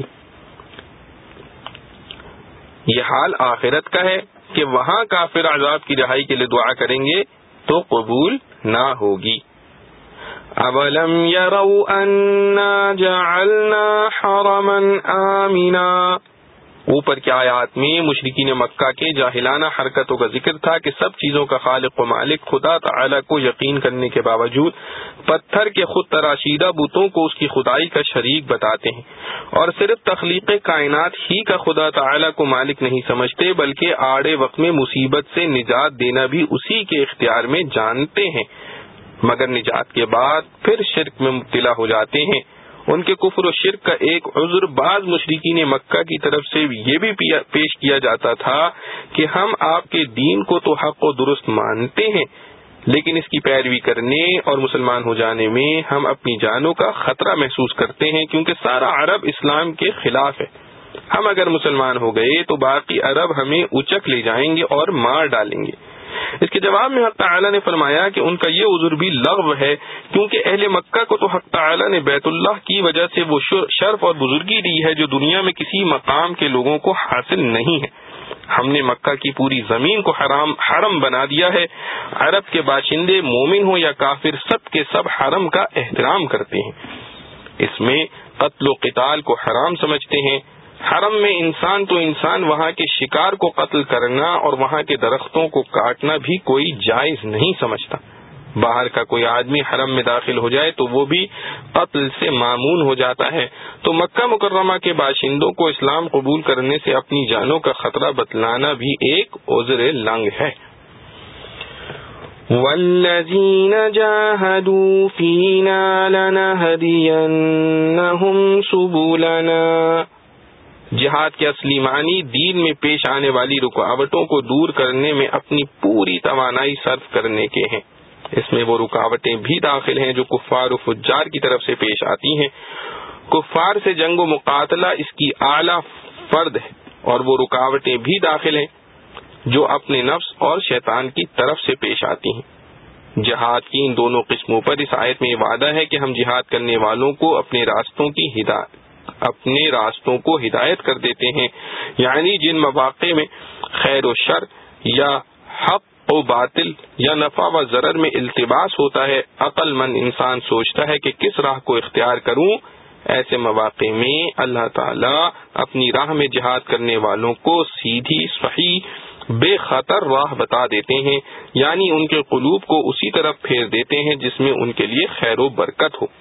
یہ حال آخرت کا ہے کہ وہاں کافر عذاب کی رہائی کے لیے دعا کریں گے تو قبول نہ ہوگی. اولم يروا انا جعلنا حرما آمنا، اوپر کی آیات میں مشرکین مکہ کے جاہلانہ حرکتوں کا ذکر تھا کہ سب چیزوں کا خالق و مالک خدا تعالی کو یقین کرنے کے باوجود پتھر کے خود تراشیدہ بتوں کو اس کی خدائی کا شریک بتاتے ہیں، اور صرف تخلیق کائنات ہی کا خدا تعالی کو مالک نہیں سمجھتے بلکہ آڑے وقت میں مصیبت سے نجات دینا بھی اسی کے اختیار میں جانتے ہیں، مگر نجات کے بعد پھر شرک میں مبتلا ہو جاتے ہیں. ان کے کفر و شرک کا ایک عذر بعض مشرکین مکہ کی طرف سے یہ بھی پیش کیا جاتا تھا کہ ہم آپ کے دین کو تو حق و درست مانتے ہیں، لیکن اس کی پیروی کرنے اور مسلمان ہو جانے میں ہم اپنی جانوں کا خطرہ محسوس کرتے ہیں کیونکہ سارا عرب اسلام کے خلاف ہے. ہم اگر مسلمان ہو گئے تو باقی عرب ہمیں اچک لے جائیں گے اور مار ڈالیں گے۔ اس کے جواب میں حق تعالی نے فرمایا کہ ان کا یہ عذر بھی لغو ہے، کیونکہ اہل مکہ کو تو حق تعالی نے بیت اللہ کی وجہ سے وہ شرف اور بزرگی دی ہے جو دنیا میں کسی مقام کے لوگوں کو حاصل نہیں ہے۔ ہم نے مکہ کی پوری زمین کو حرم بنا دیا ہے۔ عرب کے باشندے مومن ہوں یا کافر، سب کے سب حرم کا احترام کرتے ہیں، اس میں قتل و قتال کو حرام سمجھتے ہیں۔ حرم میں انسان تو انسان، وہاں کے شکار کو قتل کرنا اور وہاں کے درختوں کو کاٹنا بھی کوئی جائز نہیں سمجھتا۔ باہر کا کوئی آدمی حرم میں داخل ہو جائے تو وہ بھی قتل سے مامون ہو جاتا ہے۔ تو مکہ مکرمہ کے باشندوں کو اسلام قبول کرنے سے اپنی جانوں کا خطرہ بتلانا بھی ایک عذر لنگ ہے۔ وَالَّذِينَ جَاهَدُوا فِينَا لَنَهْدِيَنَّهُمْ سُبُلَنَا۔ جہاد کے اصلی معنی دین میں پیش آنے والی رکاوٹوں کو دور کرنے میں اپنی پوری توانائی صرف کرنے کے ہیں۔ اس میں وہ رکاوٹیں بھی داخل ہیں جو کفار و فجار کی طرف سے پیش آتی ہیں۔ کفار سے جنگ و مقاتلہ اس کی اعلیٰ فرد ہے، اور وہ رکاوٹیں بھی داخل ہیں جو اپنے نفس اور شیطان کی طرف سے پیش آتی ہیں۔ جہاد کی ان دونوں قسموں پر اس آیت میں وعدہ ہے کہ ہم جہاد کرنے والوں کو اپنے راستوں کو ہدایت کر دیتے ہیں، یعنی جن مواقع میں خیر و شر یا حق و باطل یا نفع و ضرر میں التباس ہوتا ہے، عقل مند انسان سوچتا ہے کہ کس راہ کو اختیار کروں۔ ایسے مواقع میں اللہ تعالی اپنی راہ میں جہاد کرنے والوں کو سیدھی صحیح بے خطر راہ بتا دیتے ہیں، یعنی ان کے قلوب کو اسی طرف پھیر دیتے ہیں جس میں ان کے لیے خیر و برکت ہو۔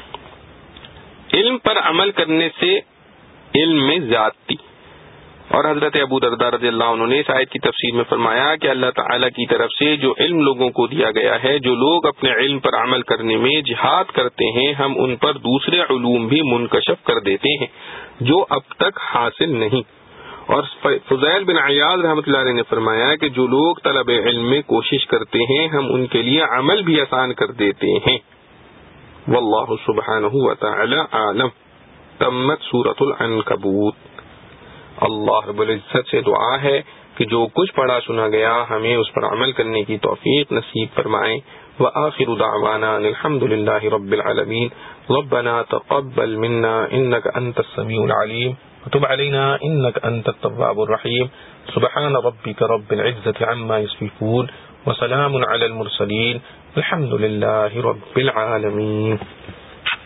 علم پر عمل کرنے سے علم میں زیادتی۔ اور حضرت ابو درداء رضی اللہ عنہ نے اس آیت کی تفسیر میں فرمایا کہ اللہ تعالی کی طرف سے جو علم لوگوں کو دیا گیا ہے، جو لوگ اپنے علم پر عمل کرنے میں جہاد کرتے ہیں، ہم ان پر دوسرے علوم بھی منکشف کر دیتے ہیں جو اب تک حاصل نہیں۔ اور فضیل بن عیاض رحمۃ اللہ علیہ نے فرمایا کہ جو لوگ طلب علم میں کوشش کرتے ہیں، ہم ان کے لیے عمل بھی آسان کر دیتے ہیں۔ واللہ سبحانہ وتعالی عالم۔ تمت سورۃ العنکبوت۔ اللہ رب العزت سے دعا ہے کہ جو کچھ پڑھا سنا گیا ہمیں اس پر عمل کرنے کی توفیق نصیب فرمائے۔ وآخر دعوانا الحمد للہ رب العالمین۔ ربنا تقبل منا انک انت السمیع العلیم وتب علینا انک انت التواب الرحیم۔ سبحان ربک رب العزت عما یصفون وسلام علی المرسلین الحمد للہ رب العالمین۔